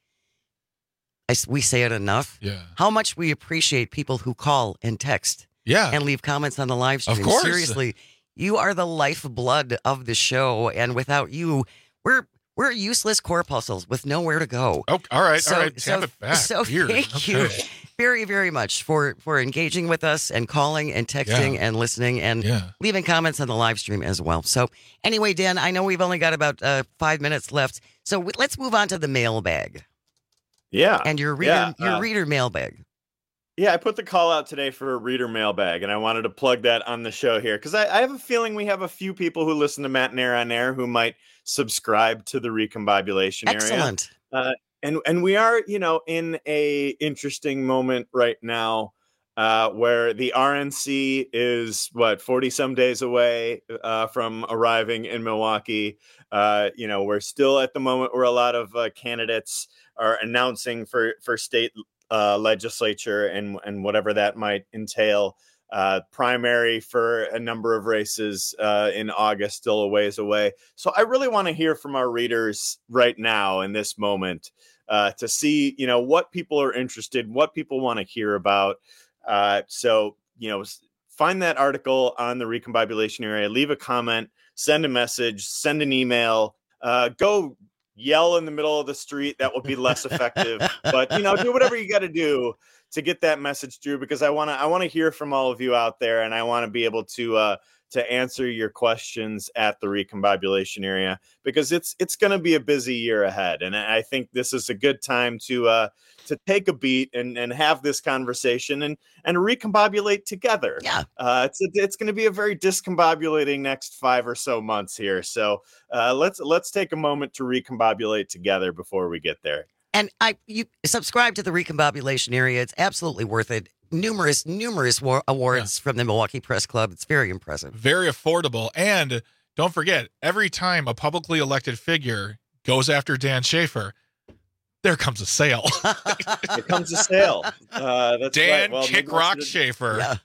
I, we say it enough. Yeah. How much we appreciate people who call and text. Yeah. And leave comments on the live stream. Of course. Seriously, you are the lifeblood of the show, and without you, we're we're useless corpuscles with nowhere to go. Oh, all right, so, all right. So, Tap it back. so Weird. thank Okay. you very, very much for for engaging with us and calling and texting Yeah. and listening and Yeah. leaving comments on the live stream as well. So anyway, Dan, I know we've only got about uh, five minutes left, so w- let's move on to the mailbag. Yeah. And your reader, yeah, your uh, reader mailbag. Yeah, I put the call out today for a reader mailbag, and I wanted to plug that on the show here because I, I have a feeling we have a few people who listen to Matt Nair on Air who might subscribe to the recombobulation area. Excellent. Uh, and and we are, you know, in a interesting moment right now uh, where the R N C is what forty some days away uh, from arriving in Milwaukee. Uh, you know, we're still at the moment where a lot of uh, candidates are announcing for for state uh, legislature and and whatever that might entail. Uh, primary for a number of races uh, in August, still a ways away. So I really want to hear from our readers right now in this moment uh, to see, you know, what people are interested, what people want to hear about. Uh, so, you know, find that article on the recombobulation area, leave a comment, send a message, send an email, uh, go yell in the middle of the street. That will be less effective, but, you know, do whatever you got to do to get that message through, because I want to I want to hear from all of you out there, and I want to be able to uh, to answer your questions at the recombobulation area, because it's it's going to be a busy year ahead, and I think this is a good time to uh, to take a beat and, and have this conversation and and recombobulate together. Yeah, uh, it's a, it's going to be a very discombobulating next five or so months here, so uh, let's let's take a moment to recombobulate together before we get there. And I, you subscribe to the recombobulation area. It's absolutely worth it. Numerous, numerous war- awards yeah. from the Milwaukee Press Club. It's very impressive. Very affordable. And don't forget, every time a publicly elected figure goes after Dan Schaefer, there comes a sale. There comes a sale. Uh, that's Dan right. Well, Kick Rock Schaefer. Yeah.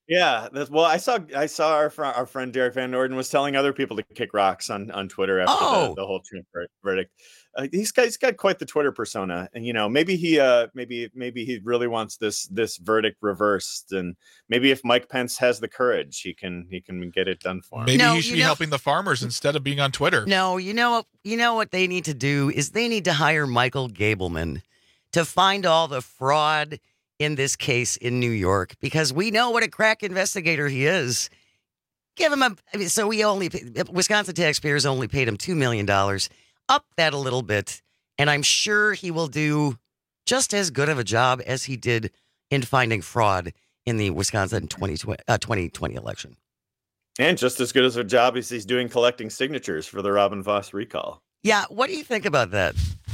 Yeah, that's, well, I saw I saw our fr- our friend Derek Van Norden was telling other people to kick rocks on, on Twitter after Oh. the, the whole Trump ver- verdict. Uh, he's got he's got quite the Twitter persona, and you know maybe he uh maybe maybe he really wants this this verdict reversed, and maybe if Mike Pence has the courage, he can he can get it done for him. Maybe No, he should you be know- helping the farmers instead of being on Twitter. No, you know, you know what they need to do is they need to hire Michael Gableman to find all the fraud in this case in New York, because we know what a crack investigator he is. Give him a, I mean, so we only, Wisconsin taxpayers only paid him two million dollars. Up that a little bit, and I'm sure he will do just as good of a job as he did in finding fraud in the Wisconsin twenty twenty, uh, twenty twenty election. And just as good as a job as he's doing collecting signatures for the Robin Voss recall. Yeah, what do you think about that?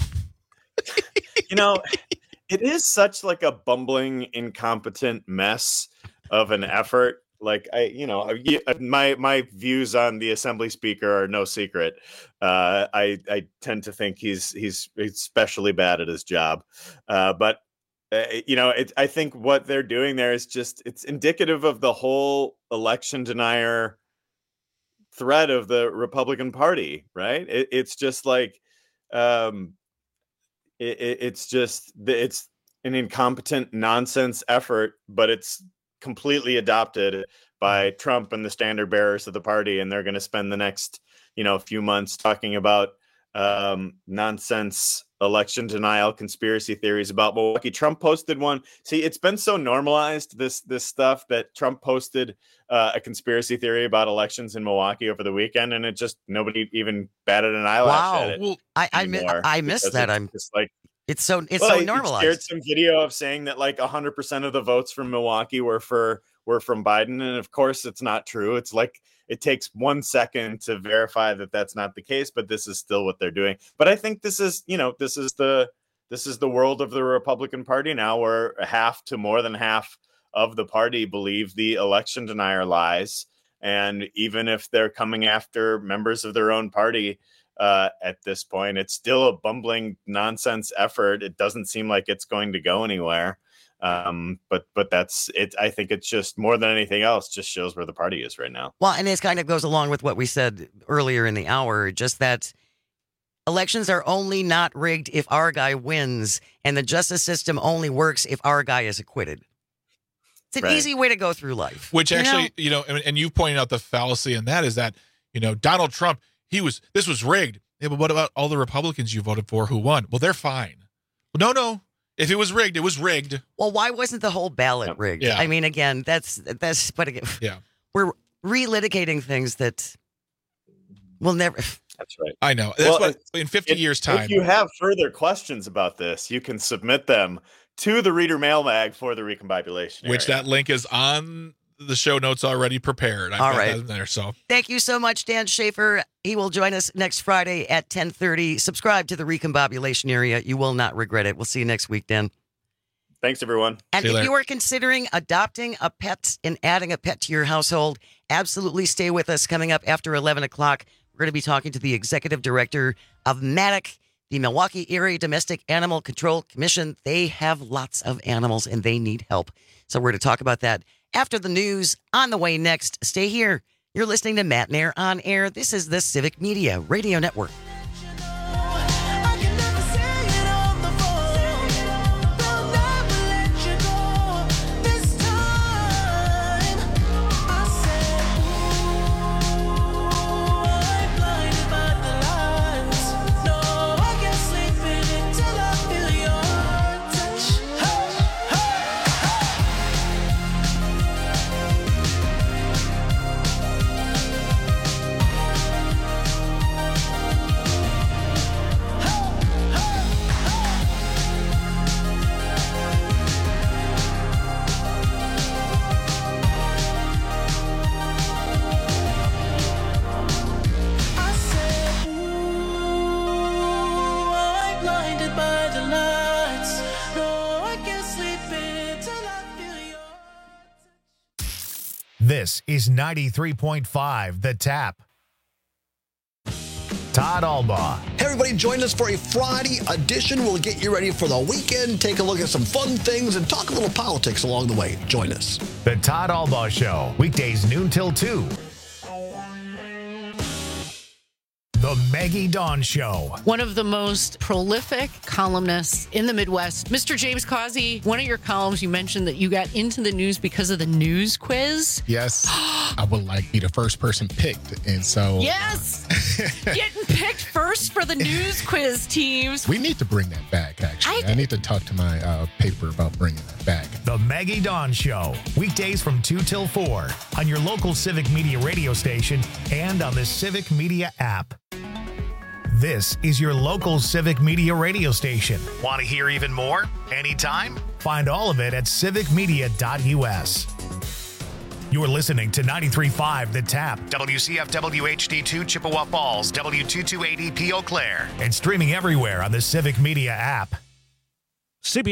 You know, it is such like a bumbling, incompetent mess of an effort. Like I, you know, I- my my views on the Assembly Speaker are no secret. Uh, I I tend to think he's he's especially bad at his job, uh, but uh, you know, it, I think what they're doing there is just it's indicative of the whole election denier threat of the Republican Party, right? It, it's just like. Um, It, it, it's just it's an incompetent nonsense effort, but it's completely adopted by Trump and the standard bearers of the party, and they're going to spend the next you know few months talking about um, nonsense election denial conspiracy theories about Milwaukee. Trump posted one. See, it's been so normalized this this stuff that Trump posted uh, a conspiracy theory about elections in Milwaukee over the weekend, and it just nobody even batted an eyelash Wow. at it. Well, I I, mi- anymore I missed because that. it's I'm just like. It's so it's Well, so he- he normalized. shared some video of saying that like one hundred percent of the votes from Milwaukee were for were from Biden, and of course it's not true. It's like it takes one second to verify that that's not the case, but this is still what they're doing. But I think this is you know this is the this is the world of the Republican Party now, where half to more than half of the party believe the election denier lies, and even if they're coming after members of their own party. Uh, at this point, it's still a bumbling nonsense effort. It doesn't seem like it's going to go anywhere. Um, but but that's it. I think it's just more than anything else, just shows where the party is right now. Well, and this kind of goes along with what we said earlier in the hour, just that elections are only not rigged if our guy wins, and the justice system only works if our guy is acquitted. It's an Right. easy way to go through life. Which you actually, know? you know, and, and you pointed out the fallacy in that is that, you know, Donald Trump, he was, this was rigged. Yeah, but what about all the Republicans you voted for who won? Well, they're fine. Well, no, no. If it was rigged, it was rigged. Well, why wasn't the whole ballot rigged? Yeah. I mean, again, that's that's but again, Yeah. we're relitigating things that will never. That's right. I know. That's Well, what in fifty if- years' time. If you have further questions about this, you can submit them to the Reader Mailbag for the Recombobulation. which area. that link is on the show notes already prepared. I've All got right. that in there. So Thank you so much, Dan Schaefer. He will join us next Friday at ten thirty. Subscribe to the Recombobulation Area. You will not regret it. We'll see you next week, Dan. Thanks, everyone. And if you are considering adopting a pet and adding a pet to your household, absolutely stay with us. Coming up after eleven o'clock, we're going to be talking to the executive director of MADDOC, the Milwaukee Area Domestic Animal Control Commission. They have lots of animals and they need help. So we're going to talk about that after the news. On the way next, stay here. You're listening to Matt Nair on Air. This is the Civic Media Radio Network. This is ninety-three point five The Tap. Todd Albaugh. Hey, everybody, join us for a Friday edition. We'll get you ready for the weekend, take a look at some fun things, and talk a little politics along the way. Join us. The Todd Albaugh Show, weekdays noon till two. The Maggie Dawn Show. One of the most prolific columnists in the Midwest, Mister James Causey. One of your columns, you mentioned that you got into the news because of the news quiz. Yes, I would like to be the first person picked, and so yes, getting picked first for the news quiz teams. We need to bring that back. Actually, I, I need to talk to my uh, paper about bringing that back. The Maggie Dawn Show, weekdays from two till four on your local Civic Media radio station and on the Civic Media app. This is your local Civic Media radio station. Want to hear even more? Anytime? Find all of it at civic media dot u s. You're listening to ninety-three point five The Tap, W C F W H D two Chippewa Falls, W two two eighty P Eau Claire, and streaming everywhere on the Civic Media app. C B